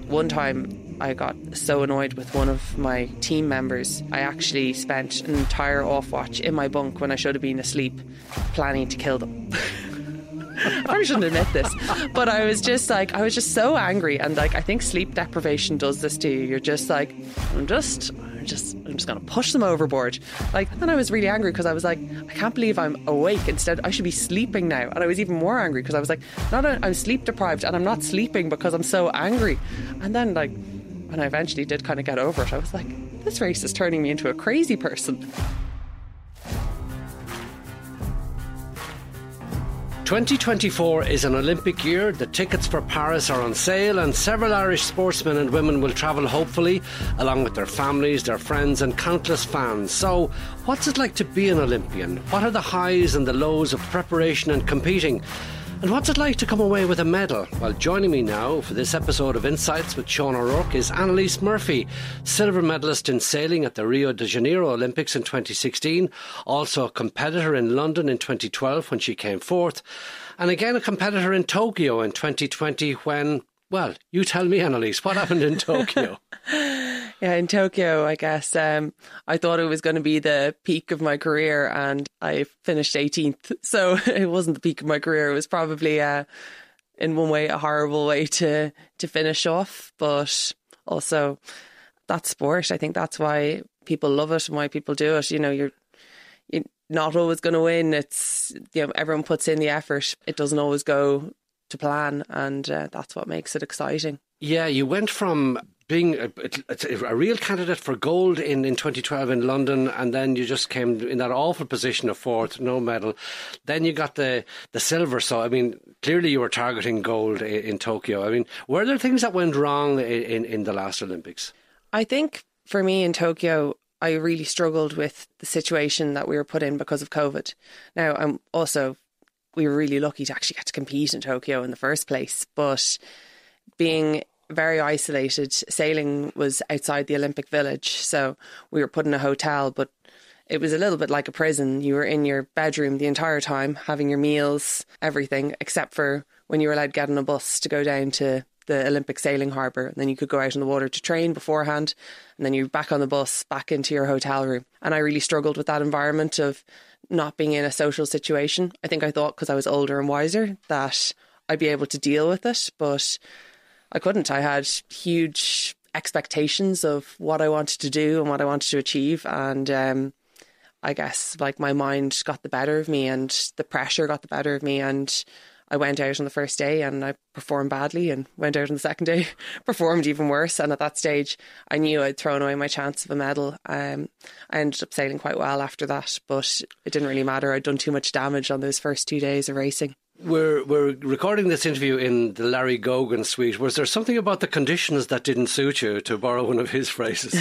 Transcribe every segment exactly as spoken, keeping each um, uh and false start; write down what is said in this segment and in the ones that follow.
one time I got so annoyed with one of my team members, I actually spent an entire off watch in my bunk when I should have been asleep, planning to kill them. I probably shouldn't admit this, but I was just like, I was just so angry. And like, I think sleep deprivation does this to you. You're just like, I'm just, I'm just, I'm just going to push them overboard. Like, and I was really angry because I was like, I can't believe I'm awake. Instead, I should be sleeping now. And I was even more angry because I was like, not a, I'm sleep deprived and I'm not sleeping because I'm so angry. And then like, when I eventually did kind of get over it, I was like, this race is turning me into a crazy person. twenty twenty-four is an Olympic year. The tickets for Paris are on sale and several Irish sportsmen and women will travel hopefully along with their families, their friends and countless fans. So what's it like to be an Olympian? What are the highs and the lows of preparation and competing? And what's it like to come away with a medal? Well, joining me now for this episode of Insights with Sean O'Rourke is Annalise Murphy, silver medalist in sailing at the Rio de Janeiro Olympics in twenty sixteen, also a competitor in London in twenty twelve when she came fourth, and again a competitor in Tokyo in twenty twenty when, well, you tell me, Annalise, what happened in Tokyo? Yeah, in Tokyo, I guess, um, I thought it was going to be the peak of my career and I finished eighteenth. So it wasn't the peak of my career. It was probably, uh, in one way, a horrible way to, to finish off. But also, that's sport. I think that's why people love it and why people do it. You know, you're, you're not always going to win. It's, you know, everyone puts in the effort. It doesn't always go to plan. And uh, that's what makes it exciting. Yeah, you went from being a, a real candidate for gold in, in twenty twelve in London, and then you just came in that awful position of fourth, no medal. Then you got the, the silver. So, I mean, clearly you were targeting gold in, in Tokyo. I mean, were there things that went wrong in, in, in the last Olympics? I think for me in Tokyo, I really struggled with the situation that we were put in because of COVID. Now, I'm also, we were really lucky to actually get to compete in Tokyo in the first place, but being very isolated. Sailing was outside the Olympic Village, so we were put in a hotel, but it was a little bit like a prison. You were in your bedroom the entire time, having your meals, everything, except for when you were allowed to get on a bus to go down to the Olympic sailing harbour, and then you could go out in the water to train beforehand, and then you're back on the bus, back into your hotel room. And I really struggled with that environment of not being in a social situation. I think I thought because I was older and wiser that I'd be able to deal with it, but I couldn't. I had huge expectations of what I wanted to do and what I wanted to achieve. And um, I guess like my mind got the better of me and the pressure got the better of me. And I went out on the first day and I performed badly, and went out on the second day, performed even worse. And at that stage, I knew I'd thrown away my chance of a medal. Um, I ended up sailing quite well after that, but it didn't really matter. I'd done too much damage on those first two days of racing. We're we're recording this interview in the Larry Gogan suite. Was there something about the conditions that didn't suit you, to borrow one of his phrases?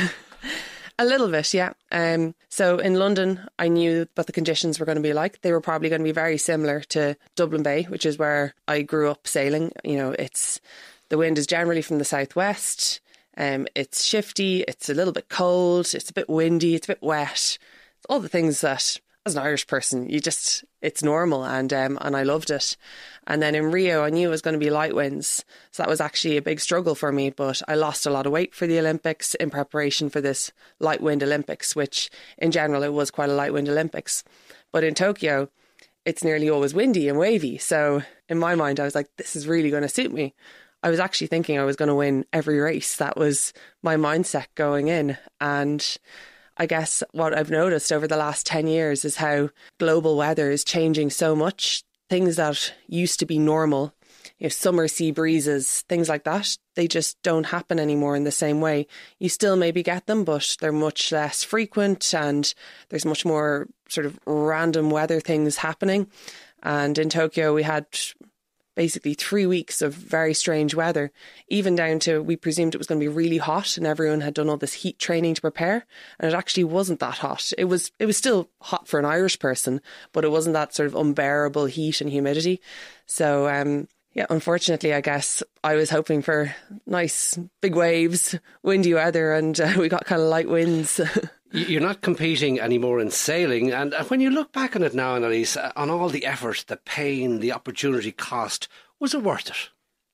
A little bit, yeah. Um, so in London, I knew what the conditions were going to be like. They were probably going to be very similar to Dublin Bay, which is where I grew up sailing. You know, it's the wind is generally from the southwest. Um, it's shifty. It's a little bit cold. It's a bit windy. It's a bit wet. It's all the things that, as an Irish person, you just, it's normal, and um, and I loved it. And then in Rio, I knew it was going to be light winds. So that was actually a big struggle for me, but I lost a lot of weight for the Olympics in preparation for this light wind Olympics, which in general, it was quite a light wind Olympics. But in Tokyo, it's nearly always windy and wavy. So in my mind, I was like, this is really going to suit me. I was actually thinking I was going to win every race. That was my mindset going in. And I guess what I've noticed over the last ten years is how global weather is changing so much. Things that used to be normal, you know, summer sea breezes, things like that, they just don't happen anymore in the same way. You still maybe get them, but they're much less frequent, and there's much more sort of random weather things happening. And in Tokyo, we had basically three weeks of very strange weather, even down to we presumed it was going to be really hot, and everyone had done all this heat training to prepare, and it actually wasn't that hot. It was it was still hot for an Irish person, but it wasn't that sort of unbearable heat and humidity. So um yeah, unfortunately, I guess I was hoping for nice big waves, windy weather, and uh, we got kind of light winds. You're not competing anymore in sailing, and when you look back on it now, Annalise, on all the effort, the pain, the opportunity cost, was it worth it?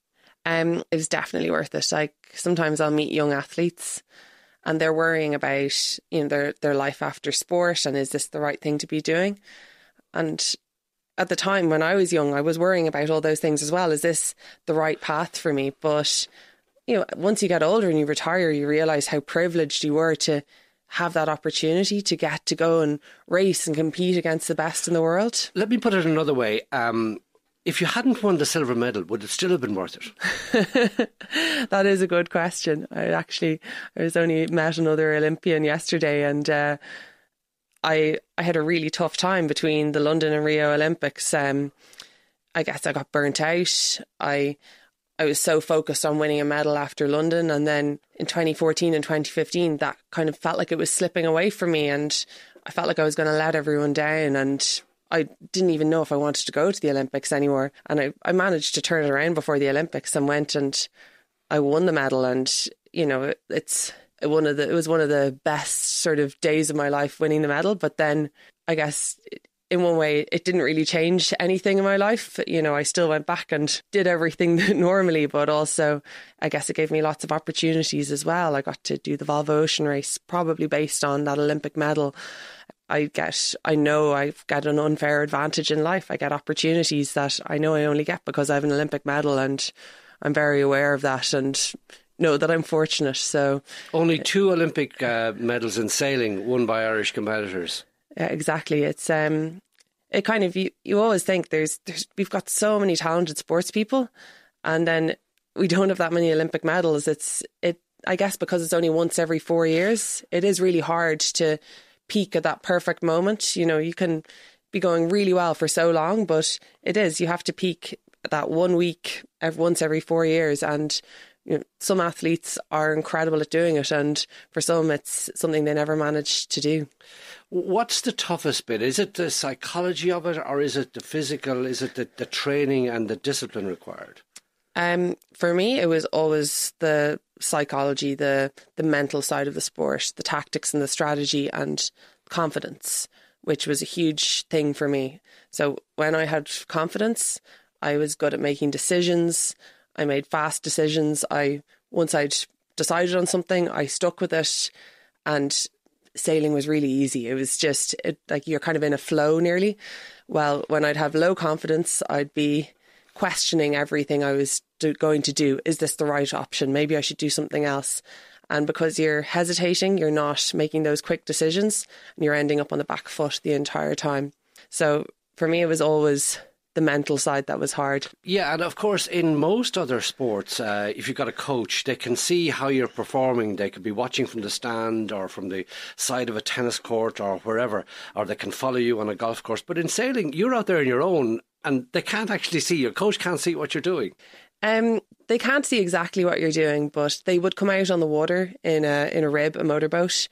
Um, it was definitely worth it. Like sometimes I'll meet young athletes and they're worrying about, you know, their, their life after sport and is this the right thing to be doing? And at the time when I was young, I was worrying about all those things as well. Is this the right path for me? But, you know, once you get older and you retire, you realise how privileged you were to have that opportunity to get to go and race and compete against the best in the world. Let me put it another way. Um, if you hadn't won the silver medal, would it still have been worth it? That is a good question. I actually, I was only met another Olympian yesterday, and uh, I I had a really tough time between the London and Rio Olympics. Um, I guess I got burnt out. I I was so focused on winning a medal after London, and then in twenty fourteen and twenty fifteen, that kind of felt like it was slipping away from me, and I felt like I was going to let everyone down, and I didn't even know if I wanted to go to the Olympics anymore. And I, I managed to turn it around before the Olympics and went and I won the medal. And, you know, it, it's one of the, it was one of the best sort of days of my life winning the medal. But then I guess in one way, it didn't really change anything in my life. You know, I still went back and did everything normally, but also I guess it gave me lots of opportunities as well. I got to do the Volvo Ocean Race, probably based on that Olympic medal. I get, I know I've got an unfair advantage in life. I get opportunities that I know I only get because I have an Olympic medal, and I'm very aware of that and know that I'm fortunate. So only two Olympic uh, medals in sailing won by Irish competitors. Yeah, exactly. It's um, it kind of you, you always think there's, there's we've got so many talented sports people, and then we don't have that many Olympic medals. It's it I guess because it's only once every four years. It is really hard to peak at that perfect moment. You know, you can be going really well for so long, but it is, you have to peak at that one week every, once every four years. And you know, some athletes are incredible at doing it, and for some it's something they never managed to do. What's the toughest bit? Is it the psychology of it, or is it the physical? Is it the, the training and the discipline required? Um, for me, it was always the psychology, the the mental side of the sport, the tactics and the strategy and confidence, which was a huge thing for me. So when I had confidence, I was good at making decisions. I made fast decisions. I once I'd decided on something, I stuck with it, and sailing was really easy. It was just it, like you're kind of in a flow nearly. Well, when I'd have low confidence, I'd be questioning everything I was do, going to do. Is this the right option? Maybe I should do something else. And because you're hesitating, you're not making those quick decisions, and you're ending up on the back foot the entire time. So for me, it was always the mental side that was hard. Yeah, and of course, in most other sports, uh, if you've got a coach, they can see how you're performing. They could be watching from the stand or from the side of a tennis court or wherever, or they can follow you on a golf course. But in sailing, you're out there on your own, and they can't actually see. Your coach can't see what you're doing. Um, they can't see exactly what you're doing, but they would come out on the water in a in a rib, a motorboat,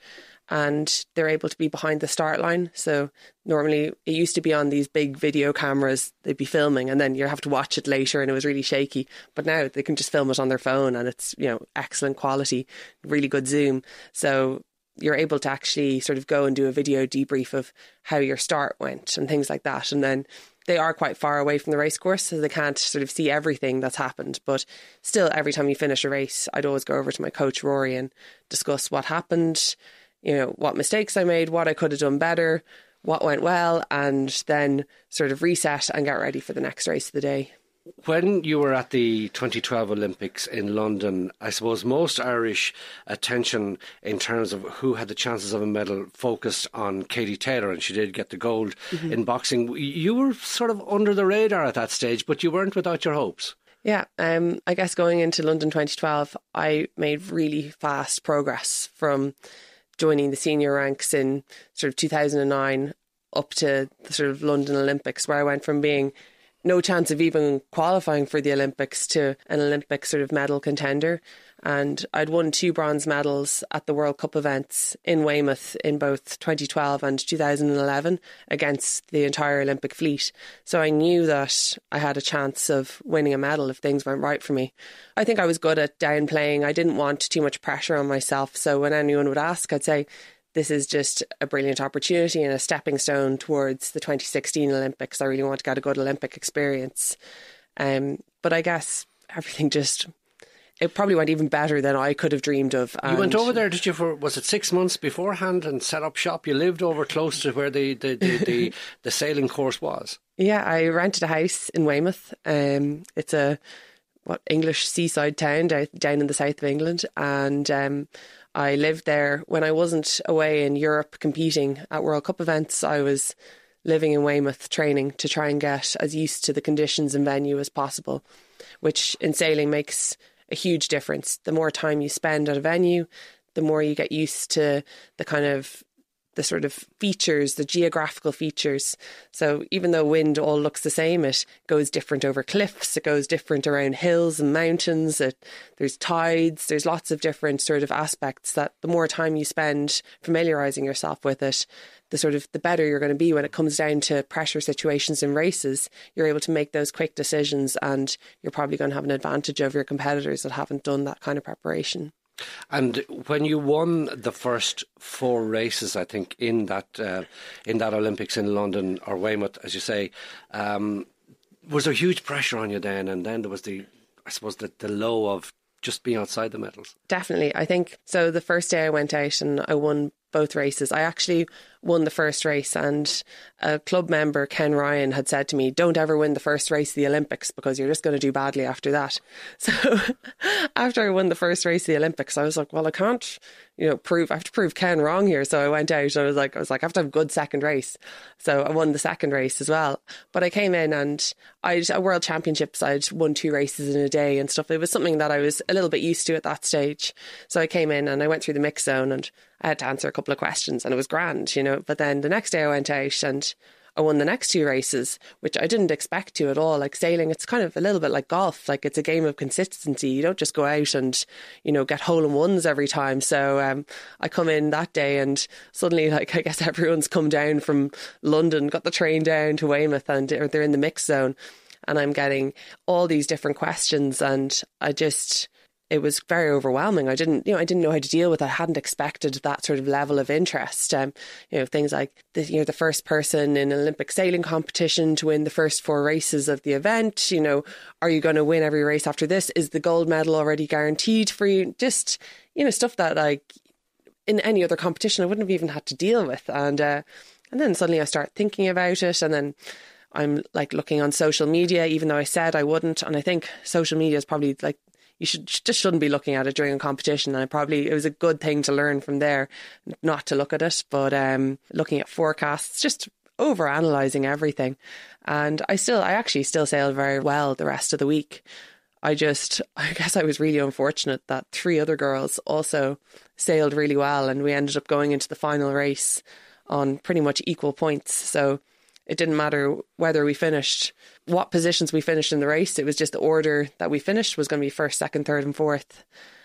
and they're able to be behind the start line. So normally it used to be on these big video cameras, they'd be filming, and then you have to watch it later, and it was really shaky. But now they can just film it on their phone, and it's, you know, excellent quality, really good zoom. So you're able to actually sort of go and do a video debrief of how your start went and things like that. And then they are quite far away from the race course, so they can't sort of see everything that's happened. But still, every time you finish a race, I'd always go over to my coach, Rory, and discuss what happened, you know, what mistakes I made, what I could have done better, what went well, and then sort of reset and get ready for the next race of the day. When you were at the twenty twelve Olympics in London, I suppose most Irish attention in terms of who had the chances of a medal focused on Katie Taylor, and she did get the gold mm-hmm. in boxing. You were sort of under the radar at that stage, but you weren't without your hopes. Yeah, um, I guess going into London twenty twelve, I made really fast progress from joining the senior ranks in sort of two thousand nine up to the sort of London Olympics, where I went from being no chance of even qualifying for the Olympics to an Olympic sort of medal contender. And I'd won two bronze medals at the World Cup events in Weymouth in both twenty twelve and two thousand eleven against the entire Olympic fleet. So I knew that I had a chance of winning a medal if things went right for me. I think I was good at downplaying. I didn't want too much pressure on myself. So when anyone would ask, I'd say, this is just a brilliant opportunity and a stepping stone towards the twenty sixteen Olympics. I really want to get a good Olympic experience. Um, but I guess everything just, it probably went even better than I could have dreamed of. You went over there, did you, for, was it six months beforehand and set up shop? You lived over close to where the, the, the, the, the sailing course was? Yeah, I rented a house in Weymouth. Um, it's a, what, English seaside town down, down in the south of England. And um, I lived there when I wasn't away in Europe competing at World Cup events. I was living in Weymouth training to try and get as used to the conditions and venue as possible, which in sailing makes a huge difference. The more time you spend at a venue, the more you get used to the kind of the sort of features, the geographical features. So even though wind all looks the same, it goes different over cliffs, it goes different around hills and mountains, it, there's tides, there's lots of different sort of aspects that the more time you spend familiarising yourself with it, the sort of the better you're going to be when it comes down to pressure situations in races. You're able to make those quick decisions and you're probably going to have an advantage over your competitors that haven't done that kind of preparation. And when you won the first four races, I think, in that uh, in that Olympics in London or Weymouth, as you say, um, was there huge pressure on you then? And then there was the, I suppose, the, the low of just being outside the medals. Definitely. I think so. The first day I went out and I won both races. I actually won the first race, and a club member, Ken Ryan, had said to me, don't ever win the first race of the Olympics because you're just going to do badly after that. So after I won the first race of the Olympics, I was like, well, I can't, you know, prove, I have to prove Ken wrong here. So I went out, I was like, I was like, I have to have a good second race. So I won the second race as well. But I came in and I at World Championships, I'd won two races in a day and stuff. It was something that I was a little bit used to at that stage. So I came in and I went through the mix zone and I had to answer a couple of questions and it was grand, you know. But then the next day I went out and I won the next two races, which I didn't expect to at all. Like sailing, it's kind of a little bit like golf. Like it's a game of consistency. You don't just go out and, you know, get hole in ones every time. So um, I come in that day and suddenly, like, I guess everyone's come down from London, got the train down to Weymouth, and they're in the mix zone. And I'm getting all these different questions and I just... it was very overwhelming. I didn't, you know, I didn't know how to deal with it. I hadn't expected that sort of level of interest. Um, you know, things like the, you're the first person in an Olympic sailing competition to win the first four races of the event. You know, are you going to win every race after this? Is the gold medal already guaranteed for you? Just, you know, stuff that like in any other competition I wouldn't have even had to deal with. And uh, and then suddenly I start thinking about it, and then I'm like looking on social media, even though I said I wouldn't. And I think social media is probably like, you should just shouldn't be looking at it during a competition. And I probably, it was a good thing to learn from there, not to look at it, but um, looking at forecasts, just over analysing everything. And I still, I actually still sailed very well the rest of the week. I just, I guess I was really unfortunate that three other girls also sailed really well, and we ended up going into the final race on pretty much equal points. So it didn't matter whether we finished, what positions we finished in the race. It was just the order that we finished was going to be first, second, third and fourth.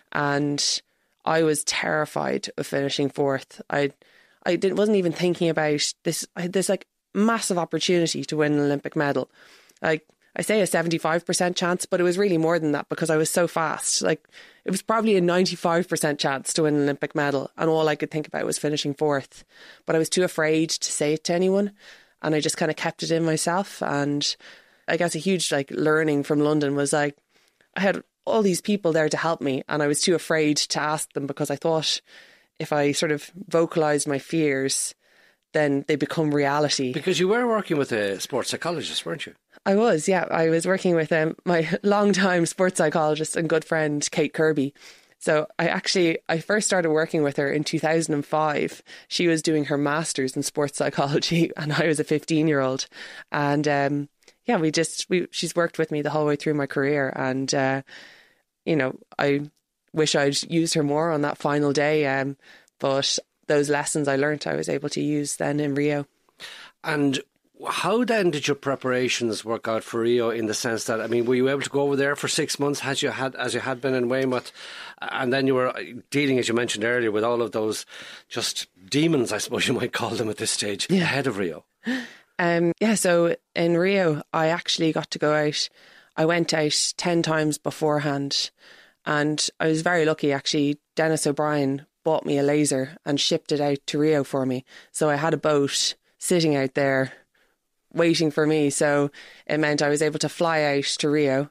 And I was terrified of finishing fourth. I I didn't, wasn't even thinking about this. I had this like massive opportunity to win an Olympic medal. Like I say a seventy-five percent chance, but it was really more than that because I was so fast. Like it was probably a ninety-five percent chance to win an Olympic medal. And all I could think about was finishing fourth. But I was too afraid to say it to anyone. And I just kind of kept it in myself. And I guess a huge like learning from London was like, I had all these people there to help me, and I was too afraid to ask them because I thought if I sort of vocalised my fears, then they become reality. Because you were working with a sports psychologist, weren't you? I was, yeah. I was working with um, my long-time sports psychologist and good friend, Kate Kirby. So I actually, I first started working with her in two thousand five. She was doing her master's in sports psychology and I was a fifteen-year-old. And um, yeah, we just, we she's worked with me the whole way through my career. And, uh, you know, I wish I'd used her more on that final day. Um, but those lessons I learnt, I was able to use then in Rio. And how then did your preparations work out for Rio, in the sense that, I mean, were you able to go over there for six months as you had as you had been in Weymouth, and then you were dealing, as you mentioned earlier, with all of those just demons, I suppose you might call them at this stage, yeah, ahead of Rio? Um, yeah, so in Rio, I actually got to go out. I went out ten times beforehand, and I was very lucky, actually. Dennis O'Brien bought me a laser and shipped it out to Rio for me. So I had a boat sitting out there waiting for me. So it meant I was able to fly out to Rio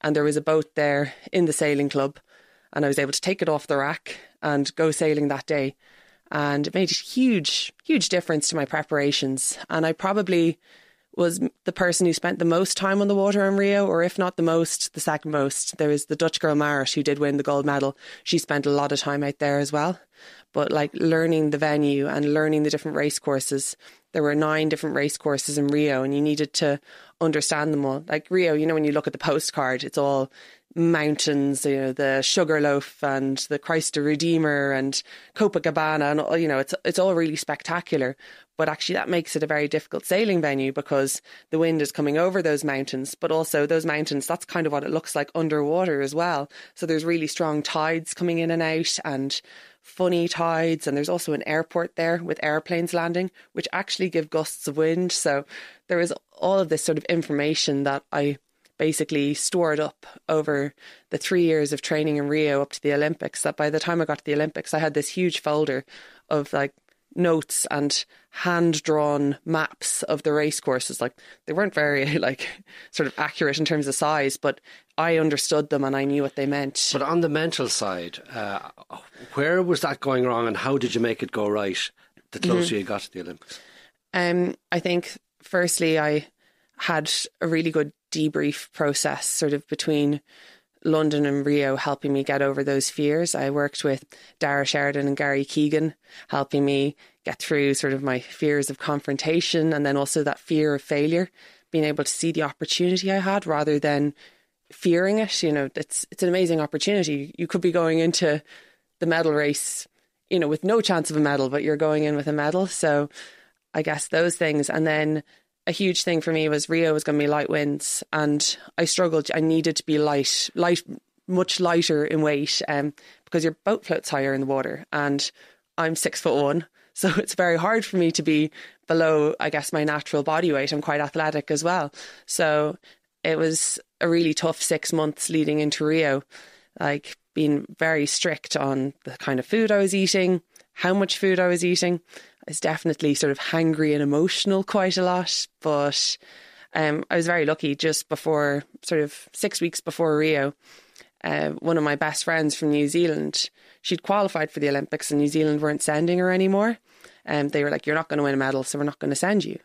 and there was a boat there in the sailing club, and I was able to take it off the rack and go sailing that day. And it made a huge, huge difference to my preparations. And I probably was the person who spent the most time on the water in Rio, or if not the most, the second most. There was the Dutch girl Marit who did win the gold medal. She spent a lot of time out there as well. But like learning the venue and learning the different race courses, there were nine different race courses in Rio, and you needed to understand them all. Like Rio, you know, when you look at the postcard, it's all mountains, you know, the Sugarloaf and the Christ the Redeemer and Copacabana, and all, you know, it's it's all really spectacular. But actually that makes it a very difficult sailing venue because the wind is coming over those mountains, but also those mountains, that's kind of what it looks like underwater as well. So there's really strong tides coming in and out and funny tides, and there's also an airport there with airplanes landing, which actually give gusts of wind. So there is all of this sort of information that I basically stored up over the three years of training in Rio up to the Olympics, that by the time I got to the Olympics, I had this huge folder of like notes and hand-drawn maps of the race courses. Like they weren't very like sort of accurate in terms of size, but I understood them and I knew what they meant. But on the mental side, uh, where was that going wrong, and how did you make it go right the closer mm-hmm. you got to the Olympics? Um, I think firstly I had a really good debrief process sort of between London and Rio, helping me get over those fears. I worked with Dara Sheridan and Gary Keegan, helping me get through sort of my fears of confrontation, and then also that fear of failure, being able to see the opportunity I had rather than fearing it. You know, it's it's an amazing opportunity. You could be going into the medal race, you know, with no chance of a medal, but you're going in with a medal. So I guess those things. And then a huge thing for me was Rio was going to be light winds, and I struggled. I needed to be light, light, much lighter in weight, um, because your boat floats higher in the water, and I'm six foot one, so it's very hard for me to be below, I guess, my natural body weight. I'm quite athletic as well, so it was a really tough six months leading into Rio, like being very strict on the kind of food I was eating, how much food I was eating. I was definitely sort of hangry and emotional quite a lot, but um, I was very lucky. Just before, sort of six weeks before Rio, uh, one of my best friends from New Zealand, she'd qualified for the Olympics and New Zealand weren't sending her anymore. And they were like, you're not going to win a medal, so we're not going to send you.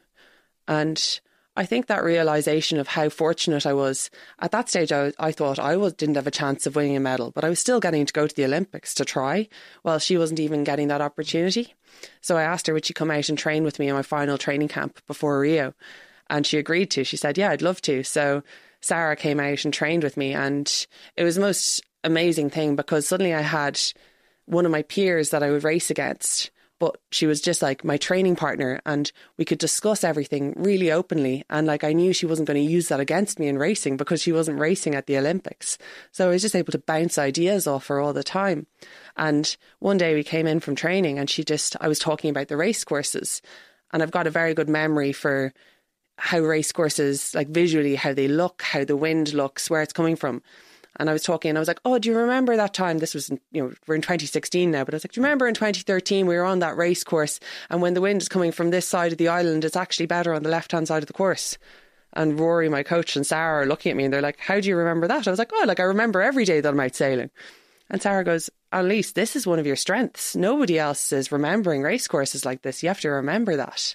And I think that realisation of how fortunate I was, at that stage I, I thought I was, didn't have a chance of winning a medal, but I was still getting to go to the Olympics to try, while she wasn't even getting that opportunity. So I asked her, would she come out and train with me in my final training camp before Rio? And she agreed to. She said, yeah, I'd love to. So Sarah came out and trained with me, and it was the most amazing thing because suddenly I had one of my peers that I would race against, but she was just like my training partner, and we could discuss everything really openly. And like, I knew she wasn't going to use that against me in racing because she wasn't racing at the Olympics. So I was just able to bounce ideas off her all the time. And one day we came in from training and she just, I was talking about the race courses, and I've got a very good memory for how race courses, like visually, how they look, how the wind looks, where it's coming from. And I was talking and I was like, oh, do you remember that time? This was, you know, we're in twenty sixteen now, but I was like, do you remember in twenty thirteen we were on that race course, and when the wind is coming from this side of the island, it's actually better on the left-hand side of the course. And Rory, my coach, and Sarah are looking at me and they're like, how do you remember that? I was like, oh, like I remember every day that I'm out sailing. And Sarah goes, Annalise, this is one of your strengths. Nobody else is remembering race courses like this. You have to remember that.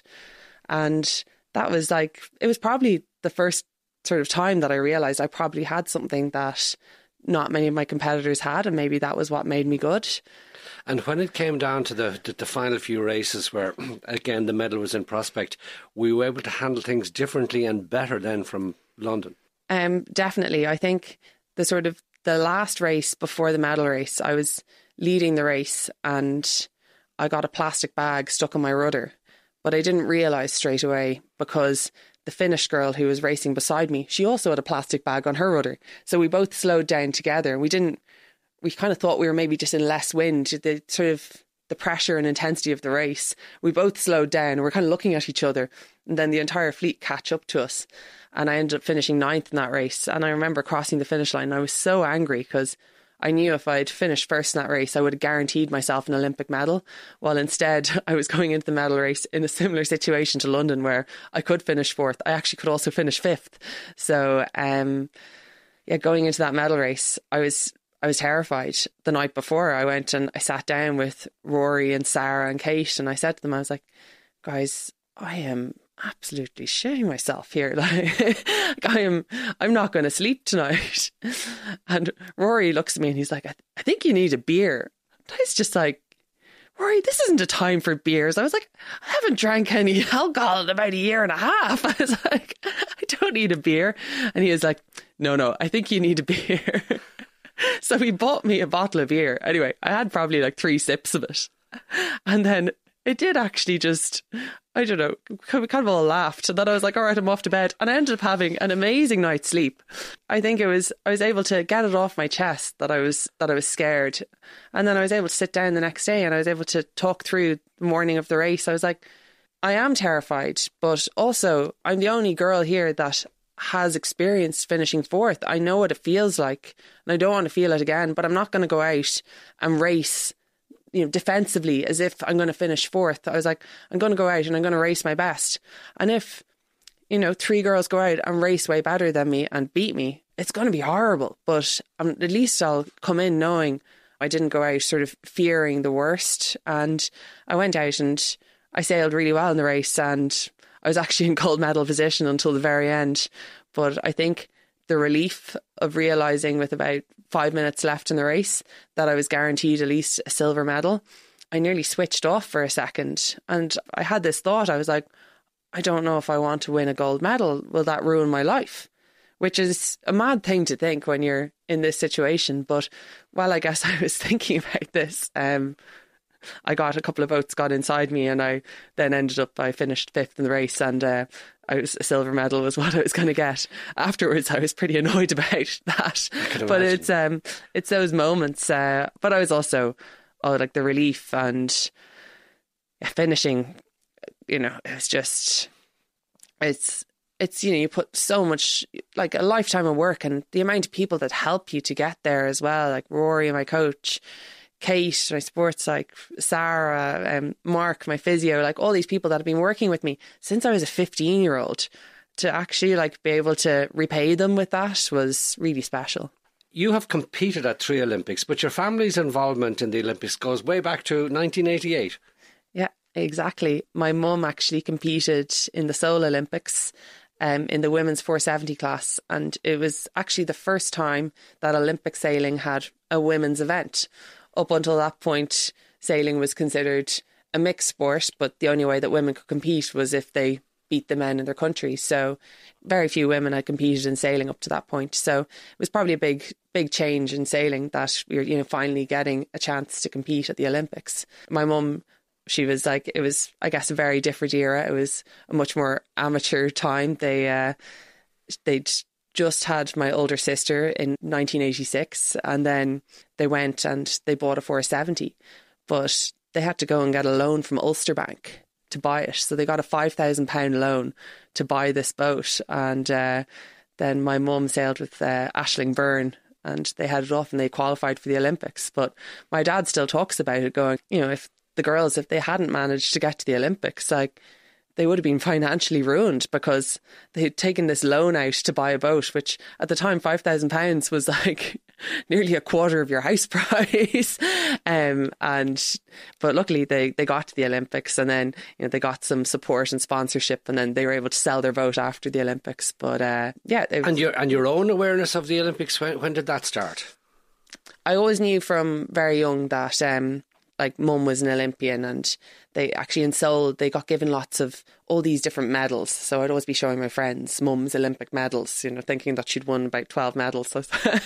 And that was like, it was probably the first sort of time that I realised I probably had something that not many of my competitors had, and maybe that was what made me good. And when it came down to the, the, the final few races where, again, the medal was in prospect, we were able to handle things differently and better then from London? Um, definitely. I think the sort of the last race before the medal race, I was leading the race and I got a plastic bag stuck on my rudder, but I didn't realise straight away because the Finnish girl who was racing beside me, she also had a plastic bag on her rudder. So we both slowed down together. We didn't, we kind of thought we were maybe just in less wind, the sort of the pressure and intensity of the race. We both slowed down and we're kind of looking at each other, and then the entire fleet catch up to us. And I ended up finishing ninth in that race. And I remember crossing the finish line and I was so angry because I knew if I'd finished first in that race, I would have guaranteed myself an Olympic medal. While instead, I was going into the medal race in a similar situation to London where I could finish fourth. I actually could also finish fifth. So, um, yeah, going into that medal race, I was I was terrified. The night before, I went and I sat down with Rory and Sarah and Kate, and I said to them, I was like, guys, I am absolutely shitting myself here. Like, I am, I'm not going to sleep tonight. And Rory looks at me and he's like, I, th- I think you need a beer. And I was just like, Rory, this isn't a time for beers. I was like, I haven't drank any alcohol in about a year and a half. I was like, I don't need a beer. And he was like, no, no, I think you need a beer. So he bought me a bottle of beer. Anyway, I had probably like three sips of it. And then it did actually just, I don't know, we kind of all laughed. And then I was like, all right, I'm off to bed. And I ended up having an amazing night's sleep. I think it was, I was able to get it off my chest that I was, that I was scared. And then I was able to sit down the next day and I was able to talk through the morning of the race. I was like, I am terrified, but also I'm the only girl here that has experienced finishing fourth. I know what it feels like and I don't want to feel it again, but I'm not going to go out and race, you know, defensively as if I'm going to finish fourth. I was like, I'm going to go out and I'm going to race my best. And if, you know, three girls go out and race way better than me and beat me, it's going to be horrible. But um, at least I'll come in knowing I didn't go out sort of fearing the worst. And I went out and I sailed really well in the race and I was actually in gold medal position until the very end. But I think the relief of realising with about five minutes left in the race that I was guaranteed at least a silver medal, I nearly switched off for a second. And I had this thought, I was like, I don't know if I want to win a gold medal. Will that ruin my life? Which is a mad thing to think when you're in this situation. But while I guess I was thinking about this, um, I got a couple of votes got inside me and I then ended up, I finished fifth in the race and uh, I was, a silver medal was what I was going to get. Afterwards, I was pretty annoyed about that. But it's um, it's those moments. Uh, but I was also, oh, like the relief and yeah, finishing, you know, it was just, it's, it's, you know, you put so much, like a lifetime of work and the amount of people that help you to get there as well, like Rory, my coach, Kate, my sports psych, Sarah, um, Mark, my physio, like all these people that have been working with me since I was a fifteen year old, to actually like be able to repay them with that was really special. You have competed at three Olympics, but your family's involvement in the Olympics goes way back to nineteen eighty-eight. Yeah, exactly. My mum actually competed in the Seoul Olympics um, in the women's four seventy class. And it was actually the first time that Olympic sailing had a women's event. Up until that point, sailing was considered a mixed sport, but the only way that women could compete was if they beat the men in their country. So very few women had competed in sailing up to that point. So it was probably a big, big change in sailing that we were, you know, finally getting a chance to compete at the Olympics. My mum, she was like, it was, I guess, a very different era. It was a much more amateur time. They, uh, they'd just had my older sister in nineteen eighty-six and then they went and they bought a four seventy, but they had to go and get a loan from Ulster Bank to buy it. So they got a five thousand pound loan to buy this boat. And uh, then my mum sailed with uh, Aisling Byrne and they headed off and they qualified for the Olympics. But my dad still talks about it going, you know, if the girls, if they hadn't managed to get to the Olympics, like, they would have been financially ruined because they'd taken this loan out to buy a boat, which at the time, five thousand pounds was like nearly a quarter of your house price. um, and, but luckily they, they got to the Olympics and then, you know, they got some support and sponsorship and then they were able to sell their boat after the Olympics. But, uh, yeah. It was, and your, and your own awareness of the Olympics, when, when did that start? I always knew from very young that, um, like mum was an Olympian and they actually in Seoul, they got given lots of all these different medals. So I'd always be showing my friends mum's Olympic medals, you know, thinking that she'd won about twelve medals.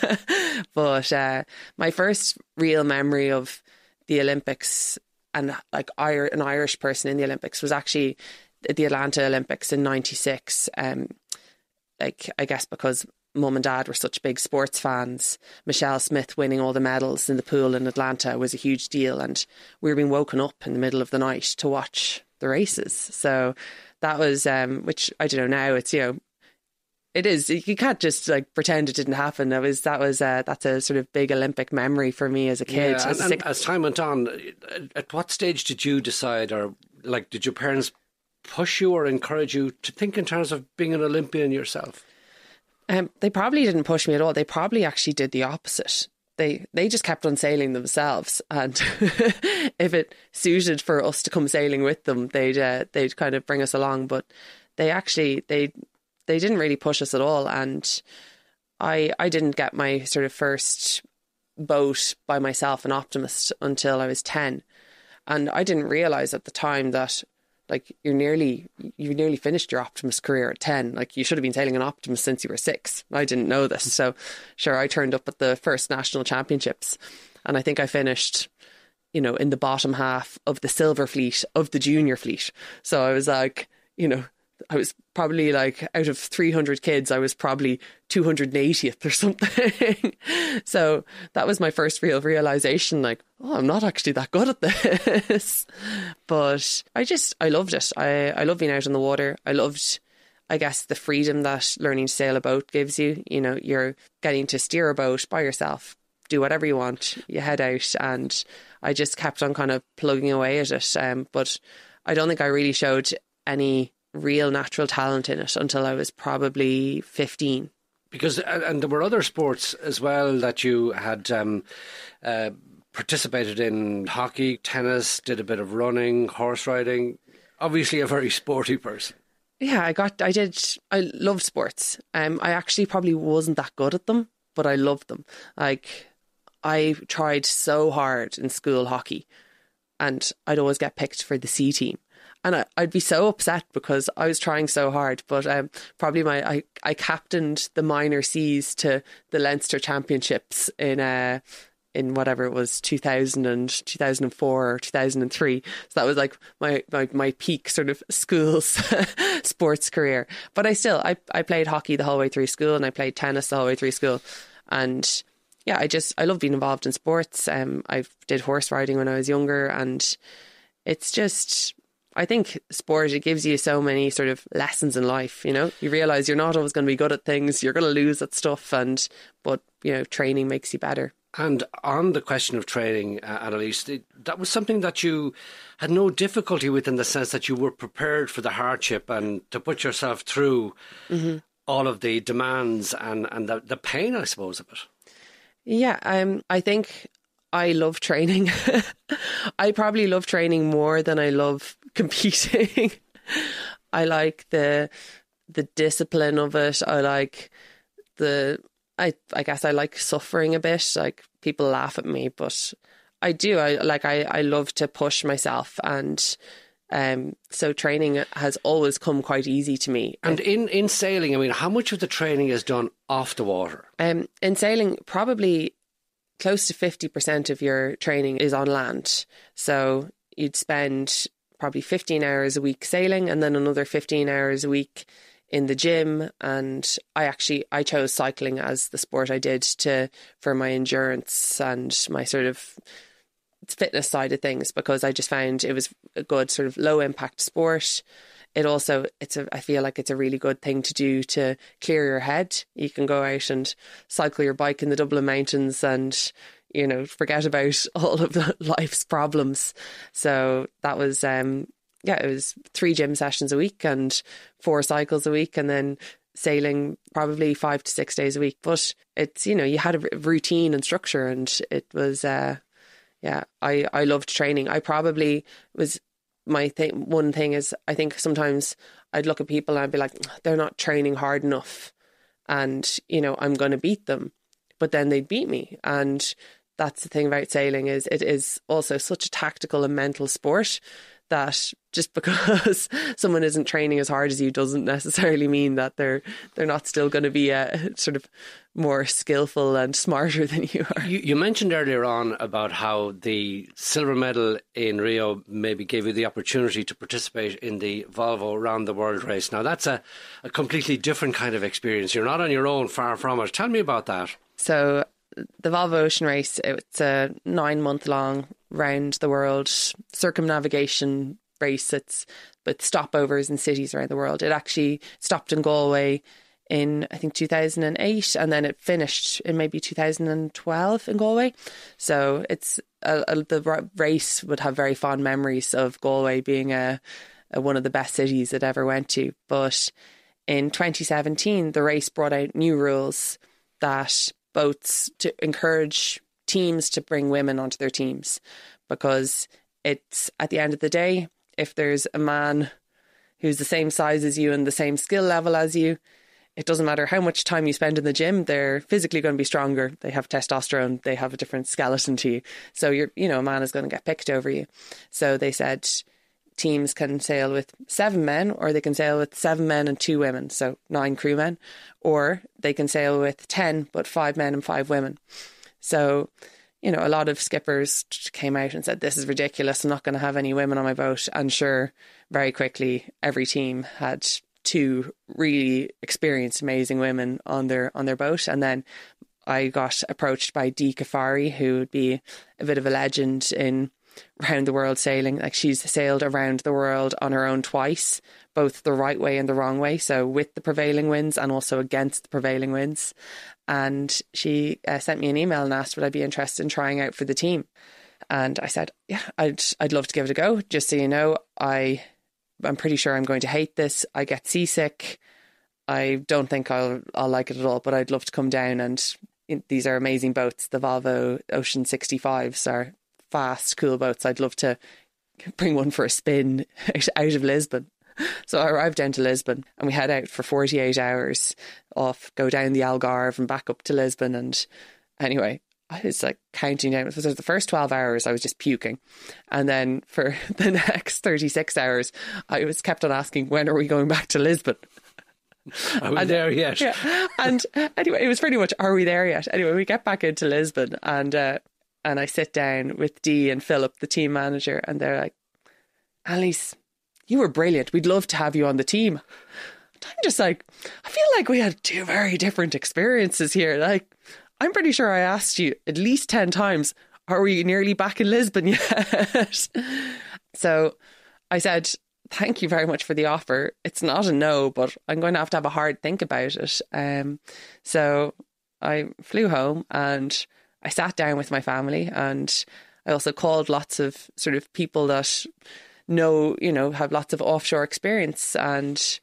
But uh, my first real memory of the Olympics and like an Irish person in the Olympics was actually the Atlanta Olympics in ninety-six. Um, like, I guess because mum and dad were such big sports fans, Michelle Smith winning all the medals in the pool in Atlanta was a huge deal, and we were being woken up in the middle of the night to watch the races. So that was, um, which I don't know now, it's, you know, it is, you can't just like pretend it didn't happen. That was, that was, uh, that's a sort of big Olympic memory for me as a kid. Yeah, and, and as time went on, at what stage did you decide, or like, did your parents push you or encourage you to think in terms of being an Olympian yourself? Um, they probably didn't push me at all. They probably actually did the opposite. They they just kept on sailing themselves, and if it suited for us to come sailing with them, they'd uh, they'd kind of bring us along. But they actually they they didn't really push us at all, and I I didn't get my sort of first boat by myself, an Optimist, until I was ten, and I didn't realise at the time that, like, you're nearly you nearly finished your Optimist career at ten. Like, you should have been sailing an Optimist since you were six. I didn't know this. So sure, I turned up at the first national championships, and I think I finished, you know, in the bottom half of the silver fleet of the junior fleet. So I was like, you know, I was probably like, out of three hundred kids, I was probably two hundred eightieth or something. So that was my first real realization, like, oh, I'm not actually that good at this. But I just, I loved it. I, I love being out on the water. I loved, I guess, the freedom that learning to sail a boat gives you. You know, you're getting to steer a boat by yourself, do whatever you want, you head out. And I just kept on kind of plugging away at it. Um, but I don't think I really showed any real natural talent in it until I was probably fifteen. Because, and there were other sports as well that you had um, uh, participated in: hockey, tennis, did a bit of running, horse riding. Obviously a very sporty person. Yeah, I got, I did, I loved sports. Um, I actually probably wasn't that good at them, but I loved them. Like, I tried so hard in school hockey, and I'd always get picked for the C team. And I, I'd be so upset because I was trying so hard. But um, probably my I, I captained the minor C's to the Leinster Championships in uh, in whatever it was, two thousand and two thousand four or two thousand three. So that was like my, my, my peak sort of school sports career. But I still, I, I played hockey the whole way through school, and I played tennis the whole way through school. And yeah, I just, I love being involved in sports. Um, I did horse riding when I was younger, and it's just, I think sport, it gives you so many sort of lessons in life. You know, you realise you're not always going to be good at things, you're going to lose at stuff, and but you know, training makes you better. And on the question of training, uh, Annalise, it, that was something that you had no difficulty with, in the sense that you were prepared for the hardship and to put yourself through mm-hmm. all of the demands and, and the, the pain, I suppose, of it. Yeah, um, I think I love training. I probably love training more than I love competing. I like the the discipline of it. I like the I I guess I like suffering a bit. Like, people laugh at me, but I do. I like I, I love to push myself, and um so training has always come quite easy to me. And in, in sailing, I mean, how much of the training is done off the water? Um in sailing, probably close to fifty percent of your training is on land. So you'd spend probably fifteen hours a week sailing, and then another fifteen hours a week in the gym. And I actually, I chose cycling as the sport I did to, for my endurance and my sort of fitness side of things, because I just found it was a good sort of low impact sport. It also, it's a, I feel like it's a really good thing to do to clear your head. You can go out and cycle your bike in the Dublin Mountains and, you know, forget about all of the life's problems. So that was, um, yeah, it was three gym sessions a week and four cycles a week, and then sailing probably five to six days a week. But it's, you know, you had a routine and structure, and it was, uh, yeah, I, I loved training. I probably was, my thing, one thing is, I think sometimes I'd look at people and I'd be like, they're not training hard enough, and, you know, I'm going to beat them. But then they'd beat me. And that's the thing about sailing, is it is also such a tactical and mental sport, that just because someone isn't training as hard as you doesn't necessarily mean that they're they're not still going to be uh, sort of more skillful and smarter than you are. You, you mentioned earlier on about how the silver medal in Rio maybe gave you the opportunity to participate in the Volvo Round the World race. Now, that's a, a completely different kind of experience. You're not on your own, far from it. Tell me about that. So the Volvo Ocean Race, it's a nine month long round the world circumnavigation race. It's with stopovers in cities around the world. It actually stopped in Galway in, I think, two thousand eight, and then it finished in maybe two thousand twelve in Galway. So it's a, a, the race would have very fond memories of Galway being a, a one of the best cities it ever went to. But in twenty seventeen, the race brought out new rules that boats to encourage teams to bring women onto their teams, because it's, at the end of the day, if there's a man who's the same size as you and the same skill level as you, it doesn't matter how much time you spend in the gym, they're physically going to be stronger. They have testosterone. They have a different skeleton to you. So you're, you know, a man is going to get picked over you. So they said teams can sail with seven men, or they can sail with seven men and two women, so nine crewmen, or they can sail with ten, but five men and five women. So, you know, a lot of skippers came out and said, this is ridiculous. I'm not going to have any women on my boat. And sure, very quickly, every team had two really experienced, amazing women on their on their boat. And then I got approached by Dee Kafari, who would be a bit of a legend in round the world sailing. Like, she's sailed around the world on her own twice, both the right way and the wrong way, so with the prevailing winds and also against the prevailing winds. And she uh, sent me an email and asked would I be interested in trying out for the team. And I said, yeah, I'd I'd love to give it a go. Just so you know, I I'm pretty sure I'm going to hate this. I get seasick. I don't think I'll I'll like it at all, but I'd love to come down. And these are amazing boats. The Volvo Ocean sixty-fives are fast, cool boats. I'd love to bring one for a spin out of Lisbon. So I arrived down to Lisbon and we head out for forty-eight hours off, go down the Algarve and back up to Lisbon. And anyway, I was like counting down. For the first twelve hours, I was just puking. And then for the next thirty-six hours, I was kept on asking, when are we going back to Lisbon? Are we and, there yet? Yeah. And anyway, it was pretty much, are we there yet? Anyway, we get back into Lisbon and uh, and I sit down with Dee and Philip, the team manager, and they're like, Annalise, you were brilliant. We'd love to have you on the team. And I'm just like, I feel like we had two very different experiences here. Like, I'm pretty sure I asked you at least ten times, are we nearly back in Lisbon yet? So I said, thank you very much for the offer. It's not a no, but I'm going to have to have a hard think about it. Um, so I flew home and I sat down with my family, and I also called lots of sort of people that know, you know, have lots of offshore experience. And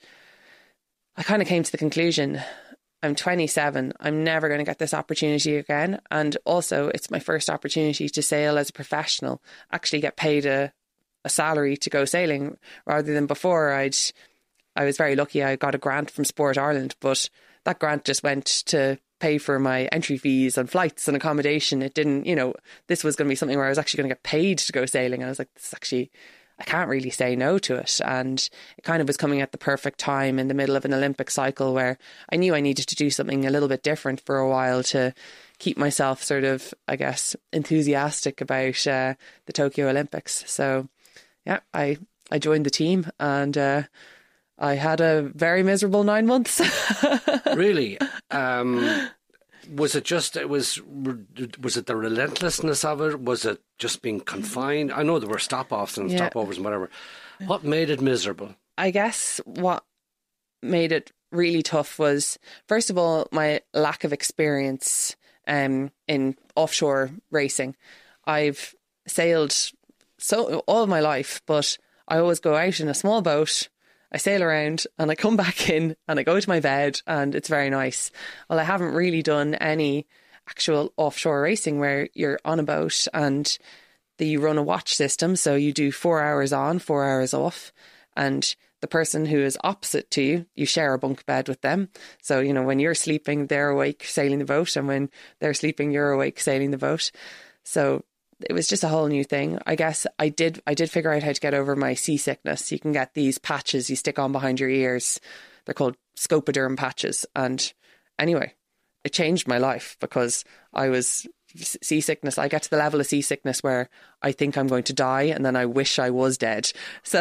I kind of came to the conclusion, I'm twenty-seven. I'm never going to get this opportunity again. And also it's my first opportunity to sail as a professional, actually get paid a, a salary to go sailing, rather than before I'd, I was very lucky. I got a grant from Sport Ireland, but that grant just went to pay for my entry fees and flights and accommodation. It didn't, you know, this was going to be something where I was actually going to get paid to go sailing. And I was like, this is actually, I can't really say no to it. And it kind of was coming at the perfect time in the middle of an Olympic cycle where I knew I needed to do something a little bit different for a while to keep myself sort of, I guess, enthusiastic about uh, the Tokyo Olympics. So yeah, I, I joined the team, and uh, I had a very miserable nine months. Really? Um, was it just, it was, was it the relentlessness of it? Was it just being confined? I know there were stop-offs and yeah. stopovers and whatever. What made it miserable? I guess what made it really tough was, first of all, my lack of experience um, in offshore racing. I've sailed so all of my life, but I always go out in a small boat, I sail around and I come back in and I go to my bed and it's very nice. Well, I haven't really done any actual offshore racing where you're on a boat and the, you run a watch system. So you do four hours on, four hours off, and the person who is opposite to you, you share a bunk bed with them. So, you know, when you're sleeping, they're awake sailing the boat, and when they're sleeping, you're awake sailing the boat. So it was just a whole new thing. I guess I did I did figure out how to get over my seasickness. You can get these patches you stick on behind your ears. They're called scopoderm patches. And anyway, it changed my life because I was seasickness. I get to the level of seasickness where I think I'm going to die and then I wish I was dead. So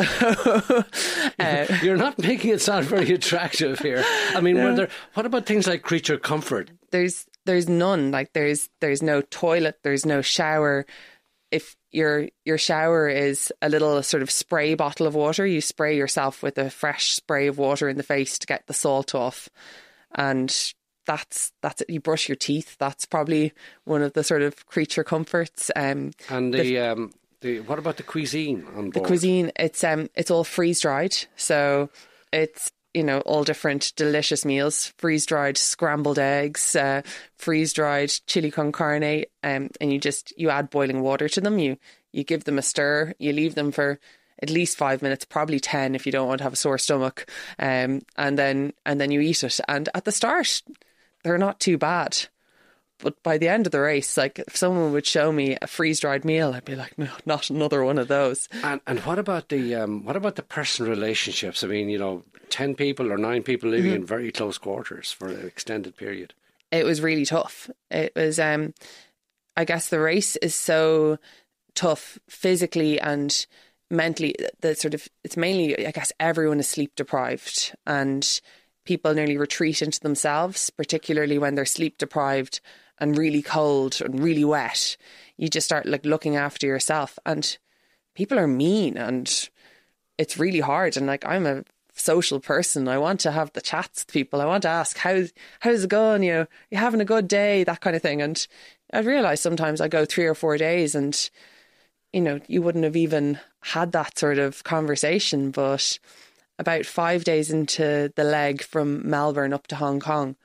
uh, you're not making it sound very attractive here. I mean, were there, what about things like creature comfort? There's there's none. Like there's there's no toilet, there's no shower. If your your shower is a little sort of spray bottle of water, you spray yourself with a fresh spray of water in the face to get the salt off. And that's that's it. You brush your teeth. That's probably one of the sort of creature comforts. Um, and the, the um the what about the cuisine on board? The cuisine, it's um it's all freeze dried, so it's you know, all different delicious meals, freeze-dried scrambled eggs, uh, freeze-dried chili con carne, um, and you just, you add boiling water to them. You, you give them a stir, you leave them for at least five minutes, probably ten if you don't want to have a sore stomach. Um, and then, and then you eat it. And at the start, they're not too bad. But by the end of the race, like if someone would show me a freeze-dried meal, I'd be like, no, not another one of those. And and what about the um, what about the personal relationships? I mean, you know, ten people or nine people living mm-hmm. in very close quarters for an extended period. It was really tough. It was, um, I guess, the race is so tough physically and mentally. That sort of, it's mainly, I guess, everyone is sleep deprived and people nearly retreat into themselves, particularly when they're sleep deprived and really cold and really wet. You just start like looking after yourself, and people are mean, and it's really hard. And like, I'm a social person. I want to have the chats with people. I want to ask, how's, how's it going? You know, you having a good day? That kind of thing. And I realise sometimes I go three or four days and, you know, you wouldn't have even had that sort of conversation. But about five days into the leg from Melbourne up to Hong Kong,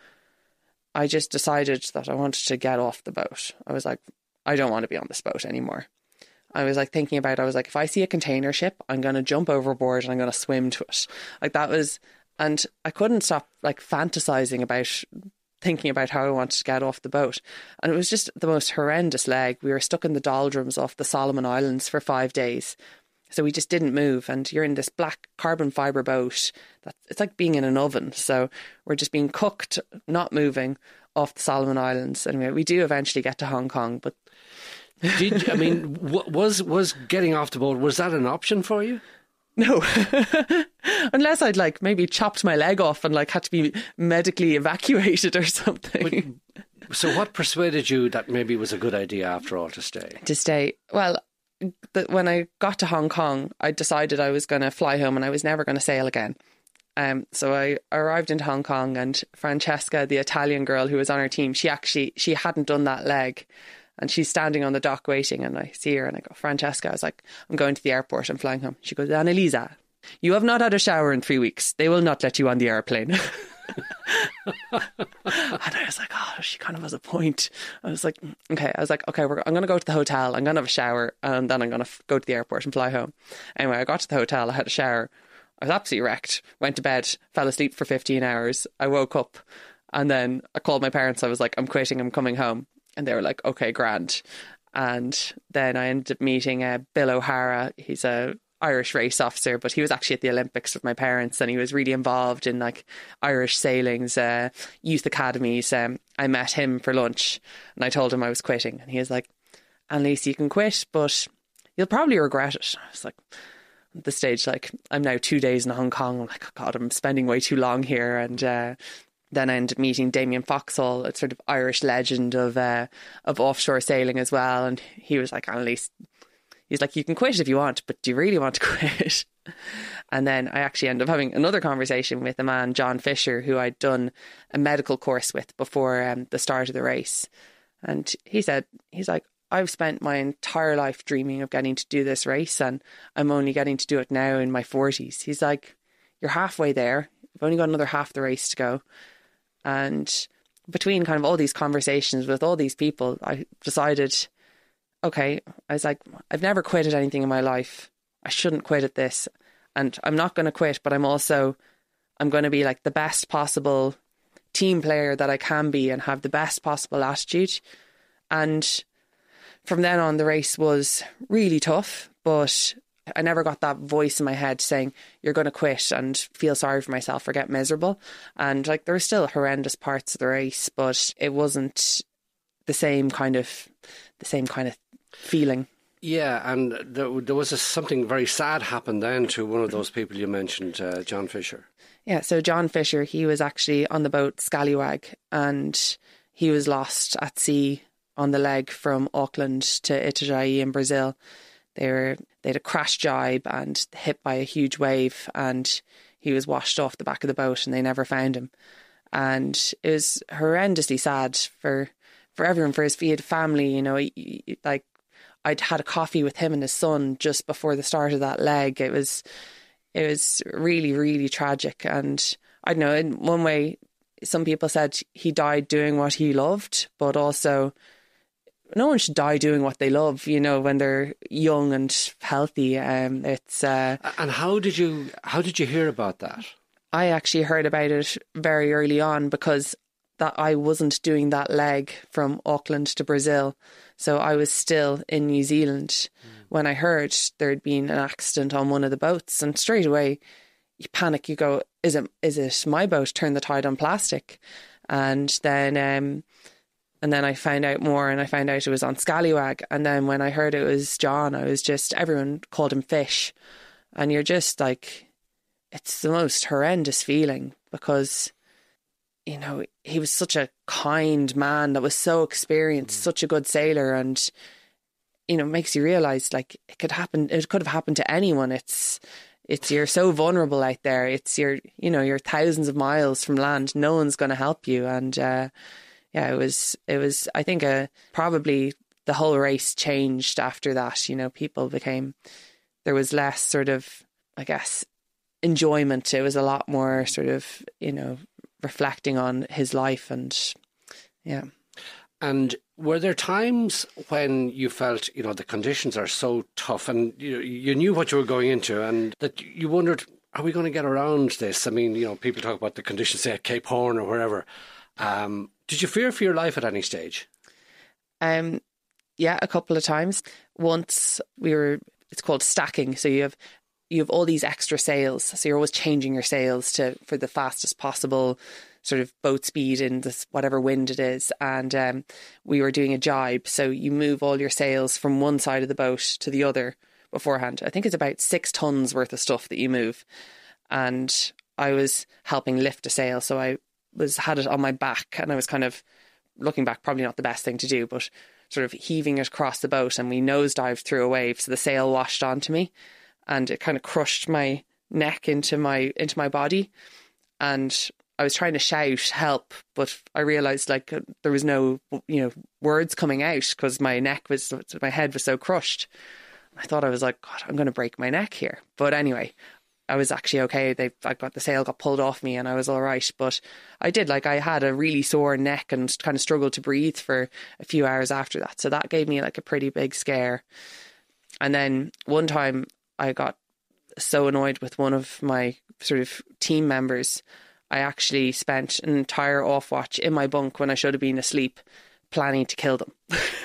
I just decided that I wanted to get off the boat. I was like, I don't want to be on this boat anymore. I was like thinking about, I was like, if I see a container ship, I'm going to jump overboard and I'm going to swim to it. Like that was, and I couldn't stop like fantasizing about thinking about how I wanted to get off the boat. And it was just the most horrendous leg. We were stuck in the doldrums off the Solomon Islands for five days. So we just didn't move, and you're in this black carbon fibre boat. That it's like being in an oven. So we're just being cooked, not moving, off the Solomon Islands. Anyway, we do eventually get to Hong Kong, but did I mean was was getting off the boat, was that an option for you? No, unless I'd like maybe chopped my leg off and like had to be medically evacuated or something. But, so what persuaded you that maybe it was a good idea after all to stay? To stay, well. That when I got to Hong Kong, I decided I was going to fly home and I was never going to sail again. Um, so I arrived into Hong Kong, and Francesca, the Italian girl who was on our team, she actually, she hadn't done that leg, and she's standing on the dock waiting, and I see her and I go, Francesca, I was like, I'm going to the airport, I'm flying home. She goes, Annalisa, you have not had a shower in three weeks. They will not let you on the airplane. And I was like, oh, she kind of has a point. I was like, okay. I was like, okay, we're, I'm going to go to the hotel. I'm going to have a shower, and then I'm going to f- go to the airport and fly home. Anyway, I got to the hotel. I had a shower. I was absolutely wrecked. Went to bed, fell asleep for fifteen hours. I woke up, and then I called my parents. I was like, I'm quitting. I'm coming home. And they were like, okay, grand. And then I ended up meeting uh, Bill O'Hara. He's a Irish race officer, but he was actually at the Olympics with my parents, and he was really involved in like Irish sailing's uh, youth academies. Um, I met him for lunch, and I told him I was quitting, and he was like, Annalise, you can quit, but you'll probably regret it. I was like, at this stage, like, I'm now two days in Hong Kong. I'm like, oh God, I'm spending way too long here. And uh, then I ended up meeting Damien Foxhall, a sort of Irish legend of uh, of offshore sailing as well, and he was like, Annalise, he's like, you can quit if you want, but do you really want to quit? And then I actually ended up having another conversation with a man, John Fisher, who I'd done a medical course with before um, the start of the race. And he said, he's like, I've spent my entire life dreaming of getting to do this race, and I'm only getting to do it now in my forties. He's like, you're halfway there. You've only got another half the race to go. And between kind of all these conversations with all these people, I decided, okay, I was like, I've never quit at anything in my life. I shouldn't quit at this. And I'm not going to quit, but I'm also, I'm going to be like the best possible team player that I can be and have the best possible attitude. And from then on, the race was really tough, but I never got that voice in my head saying, you're going to quit and feel sorry for myself or get miserable. And like, there were still horrendous parts of the race, but it wasn't the same kind of, the same kind of feeling. Yeah, and there, there was a, something very sad happened then to one of those people you mentioned, uh, John Fisher. Yeah, so John Fisher, he was actually on the boat Scallywag, and he was lost at sea on the leg from Auckland to Itajaí in Brazil. They were they had a crash jibe and hit by a huge wave, and he was washed off the back of the boat, and they never found him. And it was horrendously sad for for everyone, for his he had family, you know, he, he, like I'd had a coffee with him and his son just before the start of that leg. It was it was really, really tragic. And I don't know, in one way, some people said he died doing what he loved, but also no one should die doing what they love, you know, when they're young and healthy. Um, it's uh, And how did you how did you hear about that? I actually heard about it very early on because that I wasn't doing that leg from Auckland to Brazil. So I was still in New Zealand mm. when I heard there'd been an accident on one of the boats, and straight away you panic. You go, is it is it my boat? Turn the tide on plastic. And then um, and then I found out more, and I found out it was on Scallywag. And then when I heard it was John, I was just, everyone called him Fish. And you're just like, it's the most horrendous feeling because, you know, he was such a kind man that was so experienced, mm. such a good sailor. And, you know, it makes you realise, like, it could happen, it could have happened to anyone. It's, it's, you're so vulnerable out there. It's, you're, you know, you're thousands of miles from land. No one's going to help you. And, uh, yeah, it was, it was, I think, uh, probably the whole race changed after that. You know, people became, there was less sort of, I guess, enjoyment. It was a lot more sort of, you know, reflecting on his life. And yeah. And were there times when you felt, you know, the conditions are so tough and you, you knew what you were going into and that you wondered, are we going to get around this? I mean, you know, people talk about the conditions, say, at Cape Horn or wherever. Um, did you fear for your life at any stage? Um, yeah, a couple of times. Once we were, it's called stacking. So you have you have all these extra sails. So you're always changing your sails to for the fastest possible sort of boat speed in this whatever wind it is. And um, we were doing a jibe. So you move all your sails from one side of the boat to the other beforehand. I think it's about six tons worth of stuff that you move. And I was helping lift a sail. So I was had it on my back and I was kind of, looking back, probably not the best thing to do, but sort of heaving it across the boat, and we nosedived through a wave. So the sail washed onto me and it kind of crushed my neck into my into my body. And I was trying to shout help, but I realised like there was no, you know, words coming out because my neck was, my head was so crushed. I thought, I was like, God, I'm going to break my neck here. But anyway, I was actually okay. They, I got the sail got pulled off me and I was all right. But I did, like, I had a really sore neck and kind of struggled to breathe for a few hours after that. So that gave me like a pretty big scare. And then one time I got so annoyed with one of my sort of team members, I actually spent an entire off watch in my bunk when I should have been asleep planning to kill them.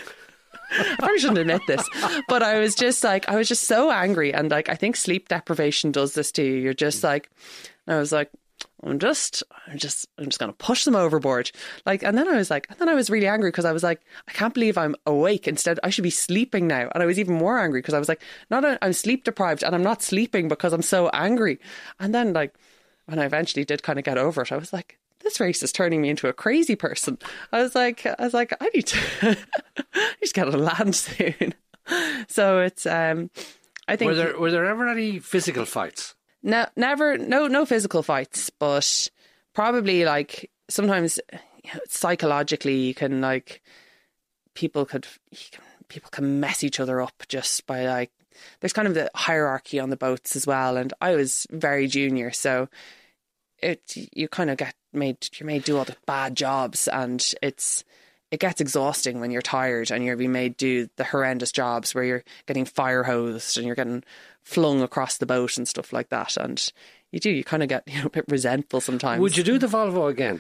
I probably shouldn't admit this, but I was just like, I was just so angry. And like, I think sleep deprivation does this to you. You're just like, I was like, I'm just, I'm just, I'm just going to push them overboard. Like, and then I was like, and then I was really angry because I was like, I can't believe I'm awake. Instead, I should be sleeping now. And I was even more angry because I was like, not, a, I'm sleep deprived and I'm not sleeping because I'm so angry. And then like, when I eventually did kind of get over it, I was like, this race is turning me into a crazy person. I was like, I was like, I need to, I need to get on land soon. So it's, um, I think. Were there were there ever any physical fights? No, never, no, no physical fights, but probably like sometimes you know, psychologically you can like people could you can, people can mess each other up just by like. There's kind of the hierarchy on the boats as well, and I was very junior, so it you kind of get made you're made do all the bad jobs, and it's it gets exhausting when you're tired and you're being made do the horrendous jobs where you're getting fire hosed and you're getting flung across the boat and stuff like that, and you do you kind of get you know a bit resentful sometimes. Would you do the Volvo again?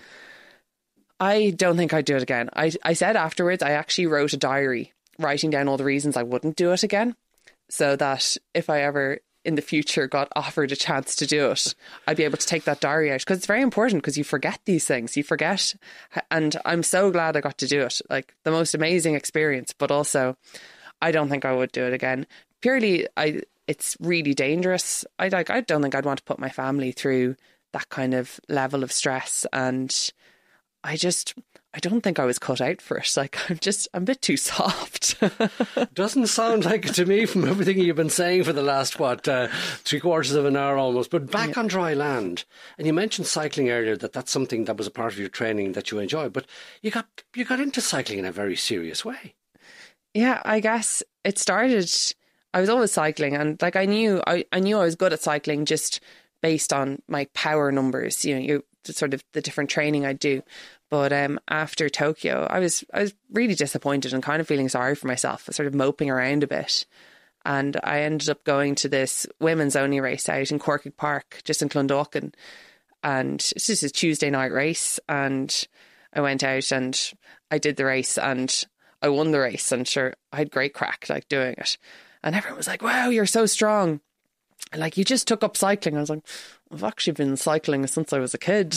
I don't think I'd do it again. I I said afterwards I actually wrote a diary writing down all the reasons I wouldn't do it again, so that if I ever in the future got offered a chance to do it, I'd be able to take that diary out, because it's very important, because you forget these things, you forget. And I'm so glad I got to do it. Like, the most amazing experience, but also I don't think I would do it again. Purely, I it's really dangerous. I like I don't think I'd want to put my family through that kind of level of stress, and I just I don't think I was cut out for it. Like, I'm just, I'm a bit too soft. Doesn't sound like it to me from everything you've been saying for the last, what, uh, three quarters of an hour almost. But back yeah. on dry land, and you mentioned cycling earlier, that that's something that was a part of your training that you enjoy, but you got, you got into cycling in a very serious way. Yeah, I guess it started, I was always cycling, and like I knew I, I knew I was good at cycling just based on my power numbers, you know, you sort of the different training I do. But um, after Tokyo, I was I was really disappointed and kind of feeling sorry for myself, sort of moping around a bit. And I ended up going to this women's only race out in Corky Park, just in Clondalkin. And it's just a Tuesday night race. And I went out and I did the race and I won the race. And sure, I had great crack like doing it. And everyone was like, wow, you're so strong. Like, you just took up cycling. I was like, I've actually been cycling since I was a kid.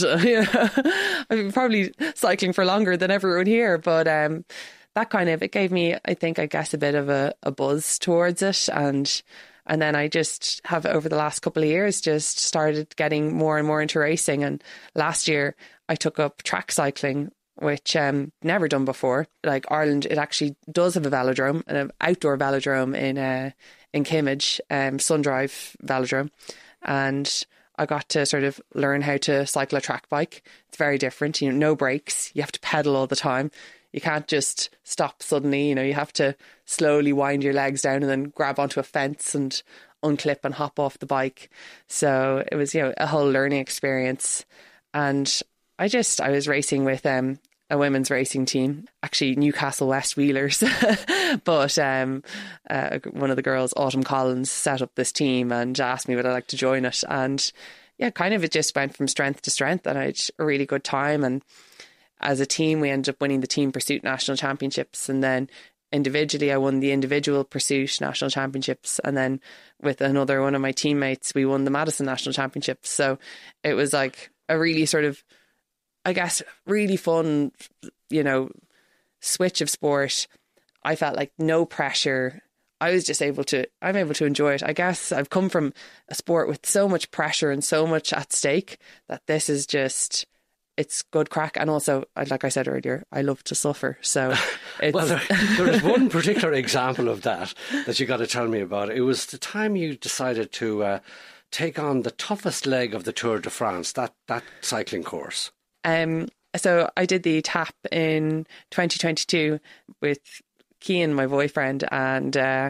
I've been probably cycling for longer than everyone here. But um, that kind of, it gave me, I think, I guess, a bit of a, a buzz towards it. And and then I just have, over the last couple of years, just started getting more and more into racing. And last year, I took up track cycling, which um never done before. Like, Ireland, it actually does have a velodrome, an outdoor velodrome in uh, in Kimmage, um, Sundrive Velodrome. And I got to sort of learn how to cycle a track bike. It's very different, you know, no brakes. You have to pedal all the time. You can't just stop suddenly, you know, you have to slowly wind your legs down and then grab onto a fence and unclip and hop off the bike. So it was, you know, a whole learning experience. And I just, I was racing with um, a women's racing team, actually Newcastle West Wheelers. But um, uh, one of the girls, Autumn Collins, set up this team and asked me would I like to join it. And yeah, kind of it just went from strength to strength, and I had a really good time. And as a team, we ended up winning the Team Pursuit National Championships. And then individually, I won the Individual Pursuit National Championships. And then with another one of my teammates, we won the Madison National Championships. So it was like a really sort of, I guess, really fun, you know, switch of sport. I felt like no pressure. I was just able to, I'm able to enjoy it. I guess I've come from a sport with so much pressure and so much at stake that this is just, it's good crack. And also, like I said earlier, I love to suffer. So it's... Well, there, there is one particular example of that that you got to tell me about. It was the time you decided to uh, take on the toughest leg of the Tour de France, that, that cycling course. Um, so I did the tap in twenty twenty-two with Cian, my boyfriend, and uh,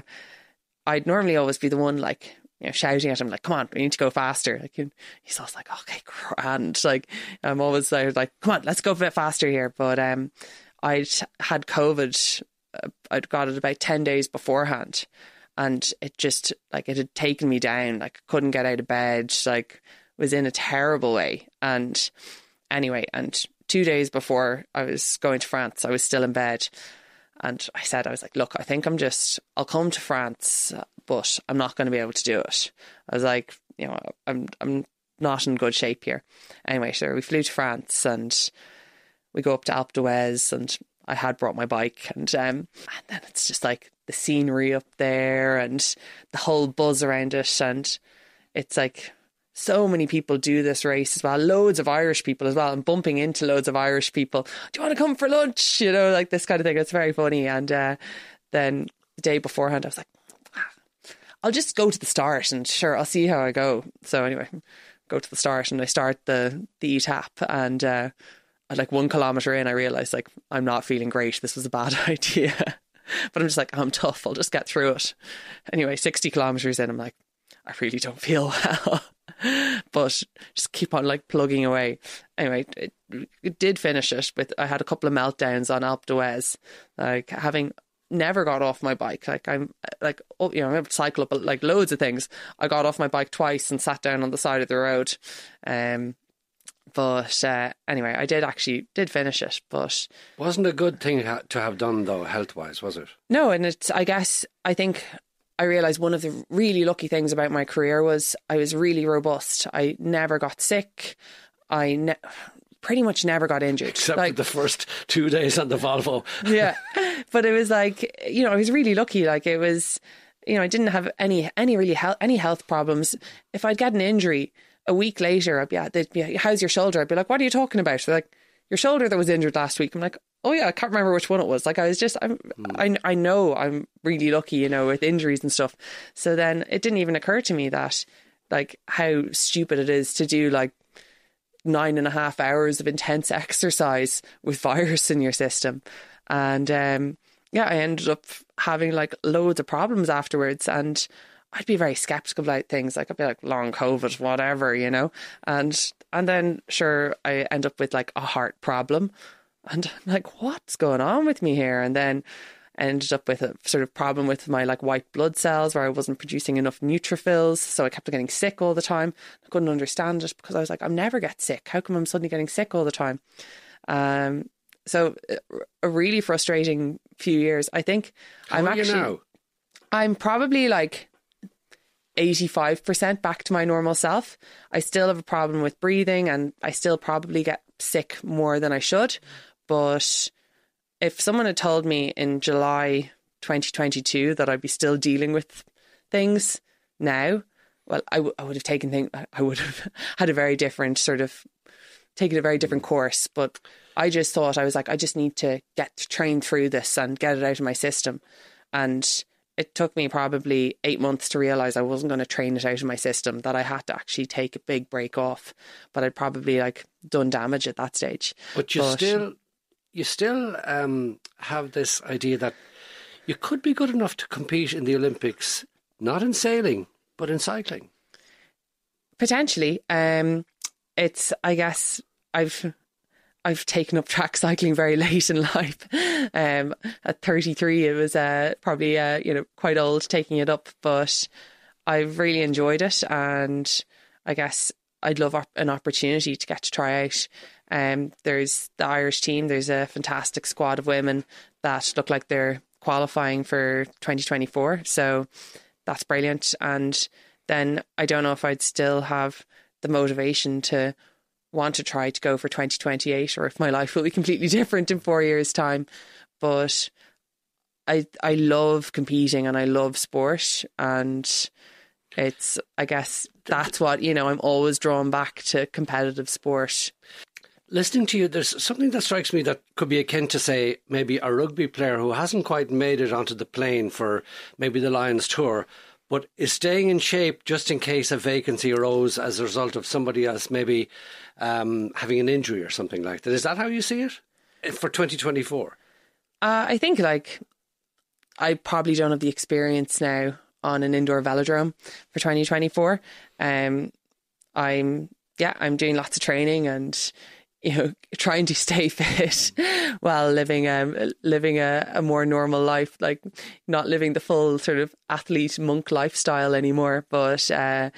I'd normally always be the one like, you know, shouting at him like, come on, we need to go faster. Like, he's always like, okay, grand. Like, I'm always like, come on, let's go a bit faster here. But um, I'd had COVID. Uh, I'd got it about ten days beforehand. And it just, like, it had taken me down. Like, I couldn't get out of bed. Like, was in a terrible way. And anyway, and two days before I was going to France, I was still in bed. And I said, I was like, look, I think I'm just, I'll come to France, but I'm not going to be able to do it. I was like, you know, I'm I'm not in good shape here. Anyway, so we flew to France and we go up to Alpe d'Huez, and I had brought my bike, and um, and then it's just like the scenery up there and the whole buzz around it. And it's like, so many people do this race as well. Loads of Irish people as well. I'm bumping into loads of Irish people. Do you want to come for lunch? You know, like this kind of thing. It's very funny. And uh, then the day beforehand, I was like, ah, I'll just go to the start and sure, I'll see how I go. So anyway, go to the start and I start the, the E-tap. And uh, like one kilometre in, I realised like, I'm not feeling great. This was a bad idea. But I'm just like, I'm tough. I'll just get through it. Anyway, sixty kilometres in, I'm like, I really don't feel well. But just keep on like plugging away. Anyway, it, it did finish it, but I had a couple of meltdowns on Alpe d'Huez, like having never got off my bike. Like I'm like, oh, you know, I'm able to cycle up like loads of things. I got off my bike twice and sat down on the side of the road. Um, but uh, anyway, I did actually did finish it. But wasn't a good thing to have done though, health wise, was it? No, and it's, I guess I think. I realised one of the really lucky things about my career was I was really robust. I never got sick. I ne- pretty much never got injured. Except like, for the first two days on the Volvo. Yeah. But it was like, you know, I was really lucky. Like it was, you know, I didn't have any, any really health, any health problems. If I'd get an injury a week later, I'd be, yeah, they'd be, how's your shoulder? I'd be like, what are you talking about? They're like, your shoulder that was injured last week. I'm like, oh yeah, I can't remember which one it was. Like I was just, I'm, mm. I, I know I'm really lucky, you know, with injuries and stuff. So then it didn't even occur to me that like how stupid it is to do like nine and a half hours of intense exercise with virus in your system. And um, yeah, I ended up having like loads of problems afterwards, and I'd be very skeptical about things. Like I'd be like, long COVID, whatever, you know, and and then sure, I end up with like a heart problem, and I'm like, what's going on with me here? And then I ended up with a sort of problem with my like white blood cells where I wasn't producing enough neutrophils. So I kept getting sick all the time. I couldn't understand it because I was like, I'm never get sick. How come I'm suddenly getting sick all the time? Um, so a really frustrating few years. I think How I'm are actually, you now? I'm probably like eighty-five percent back to my normal self. I still have a problem with breathing and I still probably get sick more than I should. But if someone had told me in July twenty twenty-two that I'd be still dealing with things now, well, I, w- I would have taken things, I would have had a very different sort of, taken a very different course. But I just thought, I was like, I just need to get trained through this and get it out of my system. And it took me probably eight months to realise I wasn't going to train it out of my system, that I had to actually take a big break off. But I'd probably like done damage at that stage. But you but, still... You still um, have this idea that you could be good enough to compete in the Olympics, not in sailing, but in cycling. Potentially. Um, it's, I guess, I've I've taken up track cycling very late in life. Um, at thirty-three, it was uh, probably uh, you know quite old taking it up, but I've really enjoyed it, and I guess I'd love an opportunity to get to try out. Um, there's the Irish team. There's a fantastic squad of women that look like they're qualifying for twenty twenty-four. So that's brilliant. And then I don't know if I'd still have the motivation to want to try to go for twenty twenty-eight, or if my life will be completely different in four years' time. But I I love competing and I love sport, and it's, I guess that's what, you know, I'm always drawn back to competitive sport. Listening to you, there's something that strikes me that could be akin to, say, maybe a rugby player who hasn't quite made it onto the plane for maybe the Lions tour, but is staying in shape just in case a vacancy arose as a result of somebody else maybe um, having an injury or something like that. Is that how you see it for twenty twenty-four? Uh, I think like I probably don't have the experience now on an indoor velodrome for twenty twenty-four. Um, I'm yeah, I'm doing lots of training and, you know, trying to stay fit while living um living a, a more normal life, like not living the full sort of athlete monk lifestyle anymore. But uh,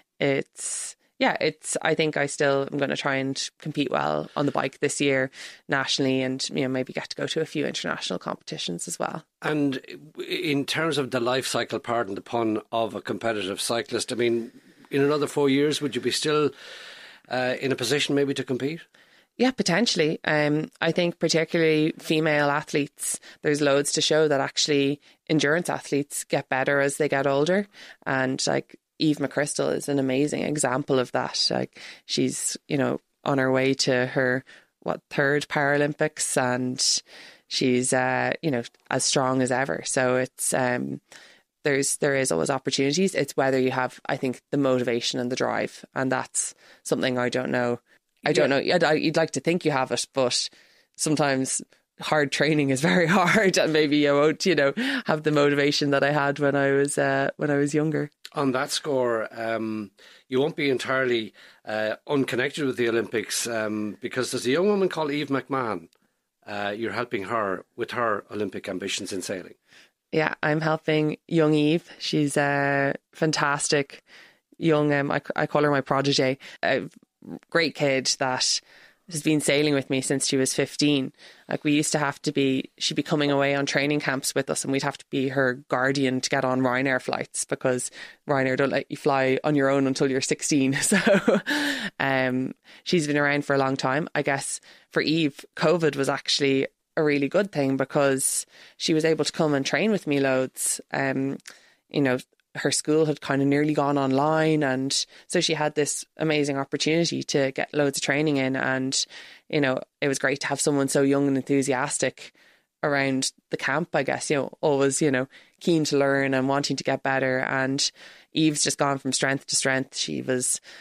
it's yeah, it's. I think I still am going to try and compete well on the bike this year nationally, and you know maybe get to go to a few international competitions as well. And in terms of the life cycle, pardon the pun, of a competitive cyclist, I mean, in another four years, would you be still uh, in a position maybe to compete? Yeah, potentially. Um, I think particularly female athletes, there's loads to show that actually endurance athletes get better as they get older. And like Eve McChrystal is an amazing example of that. Like she's, you know, on her way to her, what, third Paralympics, and she's, uh, you know, as strong as ever. So it's, um, there's, there is always opportunities. It's whether you have, I think, the motivation and the drive. And that's something I don't know. I don't yeah. know. You'd like to think you have it, but sometimes hard training is very hard, and maybe you won't, you know, have the motivation that I had when I was uh, when I was younger. On that score, um, you won't be entirely uh, unconnected with the Olympics um, because there's a young woman called Eve McMahon. Uh, you're helping her with her Olympic ambitions in sailing. Yeah, I'm helping young Eve. She's a fantastic young. Um, I, I call her my protege. Uh, great kid that has been sailing with me since she was fifteen. Like we used to have to be, she'd be coming away on training camps with us, and we'd have to be her guardian to get on Ryanair flights because Ryanair don't let you fly on your own until you're sixteen. So um, she's been around for a long time. I guess for Eve, COVID was actually a really good thing because she was able to come and train with me loads. Um, you know, her school had kind of nearly gone online, and so she had this amazing opportunity to get loads of training in. And you know, it was great to have someone so young and enthusiastic around the camp, I guess, you know, always, you know, keen to learn and wanting to get better. And Eve's just gone from strength to strength. She was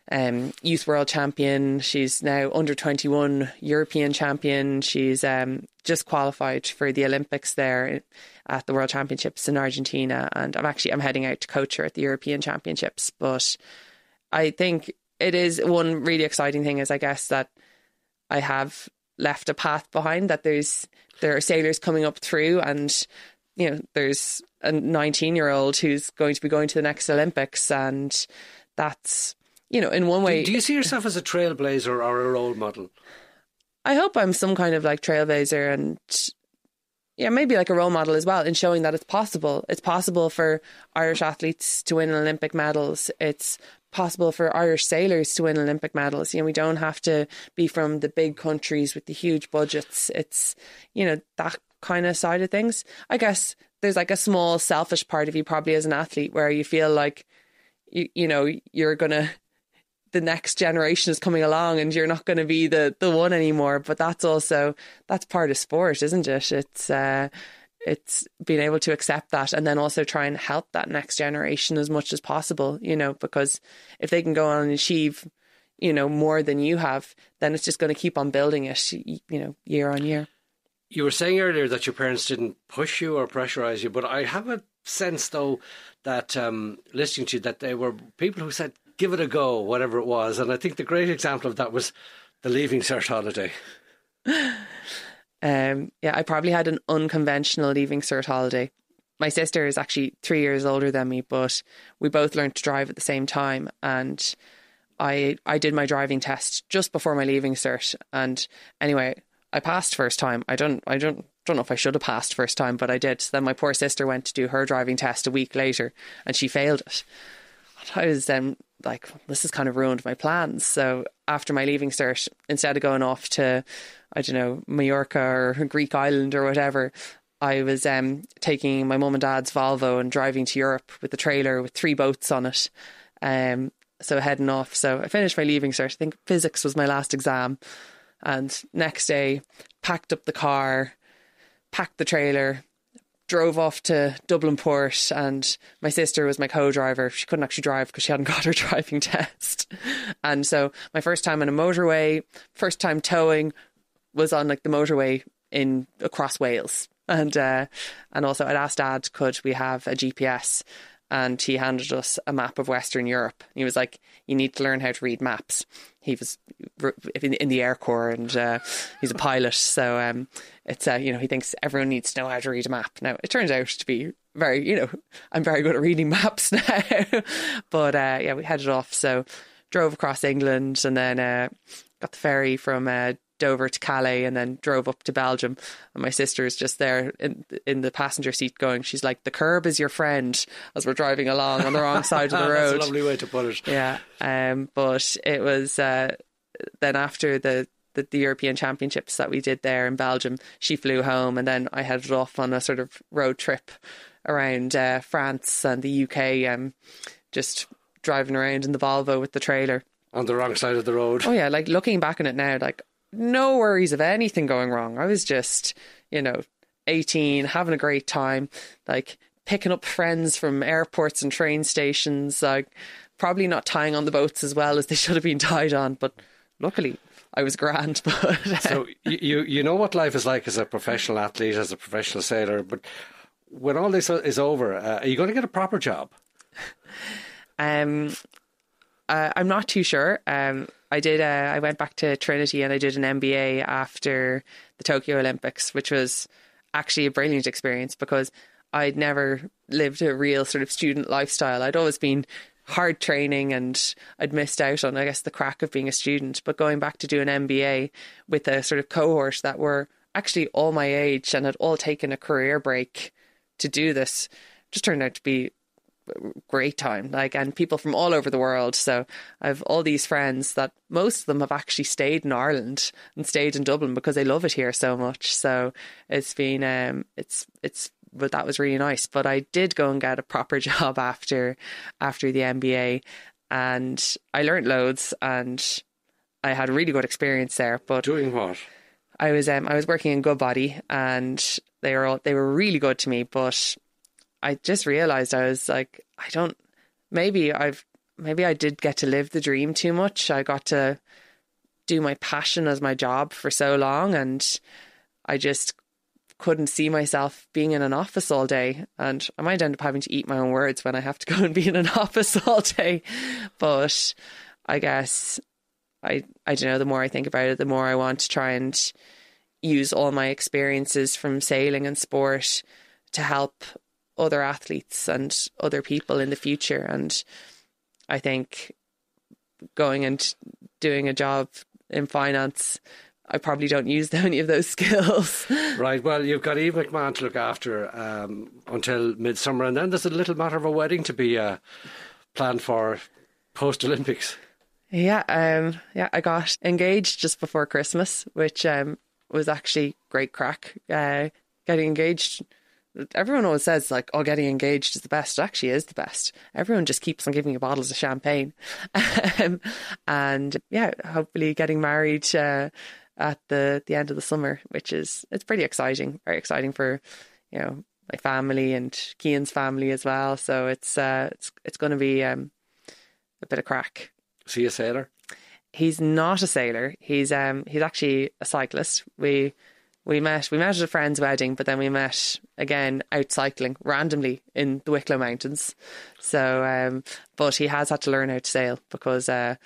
um, youth world champion. She's now under twenty-one European champion. She's um, just qualified for the Olympics there at the World Championships in Argentina. And I'm actually, I'm heading out to coach her at the European Championships. But I think it is one really exciting thing is, I guess, that I have left a path behind, that there's, there are sailors coming up through, and, you know, there's a nineteen year old who's going to be going to the next Olympics. And that's, you know, in one way. Do, do you see yourself as a trailblazer or a role model? I hope I'm some kind of like trailblazer, and yeah, maybe like a role model as well, in showing that it's possible. It's possible for Irish athletes to win Olympic medals. It's possible for Irish sailors to win Olympic medals. You know, we don't have to be from the big countries with the huge budgets. It's, you know, that kind of side of things. I guess there's like a small selfish part of you probably as an athlete where you feel like, you, you know, you're going to, the next generation is coming along and you're not going to be the, the one anymore. But that's also, that's part of sport, isn't it? It's, uh, it's being able to accept that, and then also try and help that next generation as much as possible, you know, because if they can go on and achieve, you know, more than you have, then it's just going to keep on building it, you know, year on year. You were saying earlier that your parents didn't push you or pressurize you, but I have a sense, though, that um, listening to you, that they were people who said, give it a go, whatever it was. And I think the great example of that was the Leaving Cert holiday. Um, yeah, I probably had an unconventional Leaving Cert holiday. My sister is actually three years older than me, but we both learned to drive at the same time. And I I did my driving test just before my Leaving Cert. And anyway, I passed first time. I don't I don't don't know if I should have passed first time, but I did. So then my poor sister went to do her driving test a week later, and she failed it. And I was then like, this has kind of ruined my plans. So after my Leaving Cert, instead of going off to, I don't know, Mallorca or Greek island or whatever, I was um, taking my mum and dad's Volvo and driving to Europe with the trailer with three boats on it. Um, so heading off. So I finished my Leaving Cert. I think physics was my last exam. And next day, packed up the car, packed the trailer, drove off to Dublin Port, and my sister was my co-driver. She couldn't actually drive because she hadn't got her driving test. And so my first time on a motorway, first time towing, was on like the motorway in across Wales. And uh, and also I'd asked Dad, could we have a G P S? And he handed us a map of Western Europe. He was like, you need to learn how to read maps. He was in the Air Corps, and uh, he's a pilot. So um, it's, uh, you know, he thinks everyone needs to know how to read a map. Now, it turns out to be very, you know, I'm very good at reading maps now. But uh, yeah, we headed off. So drove across England, and then uh, got the ferry from uh, Dover to Calais, and then drove up to Belgium. And my sister is just there in in the passenger seat going, she's like, the curb is your friend, as we're driving along on the wrong side of the road. That's a lovely way to put it. Yeah. Um, but it was uh, then after the, the, the European Championships that we did there in Belgium, she flew home, and then I headed off on a sort of road trip around uh, France and the U K, um, just driving around in the Volvo with the trailer. On the wrong side of the road. Oh yeah, like looking back on it now, like, no worries of anything going wrong. I was just, you know, eighteen, having a great time, like picking up friends from airports and train stations, like probably not tying on the boats as well as they should have been tied on, but luckily I was grand. But so you you know what life is like as a professional athlete, as a professional sailor, but when all this is over, uh, are you going to get a proper job? Um, uh, I'm not too sure. Um, I did. Uh, I went back to Trinity and I did an M B A after the Tokyo Olympics, which was actually a brilliant experience because I'd never lived a real sort of student lifestyle. I'd always been hard training and I'd missed out on, I guess, the crack of being a student. But going back to do an M B A with a sort of cohort that were actually all my age and had all taken a career break to do this just turned out to be great time, like, and people from all over the world. So I've all these friends that most of them have actually stayed in Ireland and stayed in Dublin because they love it here so much. So it's been um it's it's but that was really nice. But I did go and get a proper job after after the M B A, and I learnt loads and I had a really good experience there. But doing what? I was um I was working in Goodbody, and they were all, they were really good to me, but I just realised I was like, I don't, maybe I've, maybe I did get to live the dream too much. I got to do my passion as my job for so long, and I just couldn't see myself being in an office all day. And I might end up having to eat my own words when I have to go and be in an office all day. But I guess I I don't know, the more I think about it, the more I want to try and use all my experiences from sailing and sport to help other athletes and other people in the future. And I think going and doing a job in finance, I probably don't use any of those skills. Right, well, you've got Eve McMahon to look after um, until midsummer, and then there's a little matter of a wedding to be uh, planned for post-Olympics. Yeah, um, yeah, I got engaged just before Christmas, which um, was actually great crack. Uh, getting engaged, everyone always says like, oh, getting engaged is the best. It actually is the best. Everyone just keeps on giving you bottles of champagne. um, and yeah, hopefully getting married uh, at the, the end of the summer, which is, it's pretty exciting, very exciting for, you know, my family and Cian's family as well. So it's, uh, it's, it's going to be um, a bit of crack. Is he a sailor? He's not a sailor. He's um he's actually a cyclist. We we met we met at a friend's wedding, but then we met again out cycling randomly in the Wicklow Mountains. So um but he has had to learn how to sail because uh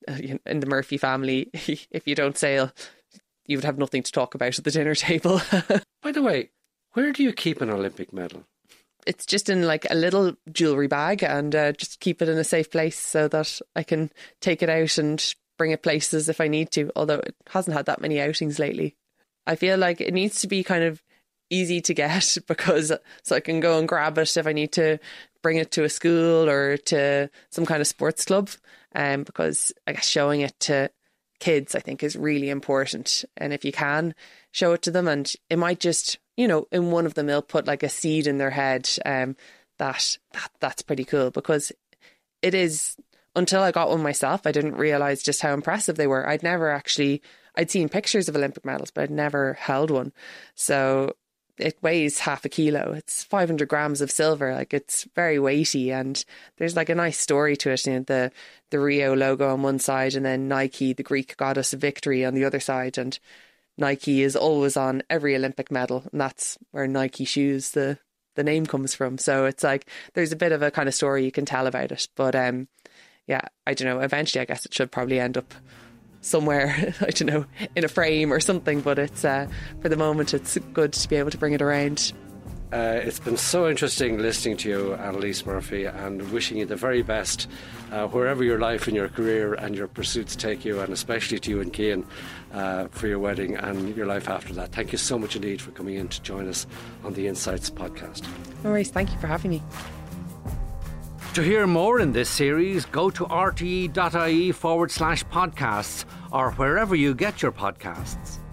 in the Murphy family, if you don't sail, you would have nothing to talk about at the dinner table. By the way, where do you keep an Olympic medal? It's just in like a little jewellery bag, and uh, just keep it in a safe place so that I can take it out and bring it places if I need to, although it hasn't had that many outings lately. I feel like it needs to be kind of easy to get because so I can go and grab it if I need to bring it to a school or to some kind of sports club, um, because I guess showing it to kids I think is really important. And if you can show it to them, and it might just, you know, in one of them they'll put like a seed in their head, um, that, that that's pretty cool, because it is, until I got one myself, I didn't realise just how impressive they were. I'd never actually, I'd seen pictures of Olympic medals, but I'd never held one. So it weighs half a kilo. It's five hundred grams of silver. Like, it's very weighty, and there's like a nice story to it. You know, the, the Rio logo on one side, and then Nike, the Greek goddess of victory, on the other side. And Nike is always on every Olympic medal, and that's where Nike shoes, the, the name comes from. So it's like, there's a bit of a kind of story you can tell about it. But um, yeah, I don't know. Eventually, I guess it should probably end up somewhere, I don't know, in a frame or something. But it's uh, for the moment, it's good to be able to bring it around. Uh, it's been so interesting listening to you, Annalise Murphy, and wishing you the very best uh, wherever your life and your career and your pursuits take you, and especially to you and Cian uh, for your wedding and your life after that. Thank you so much indeed for coming in to join us on the Insights podcast. No worries. Thank you for having me. To hear more in this series, go to rte.ie forward slash podcasts or wherever you get your podcasts.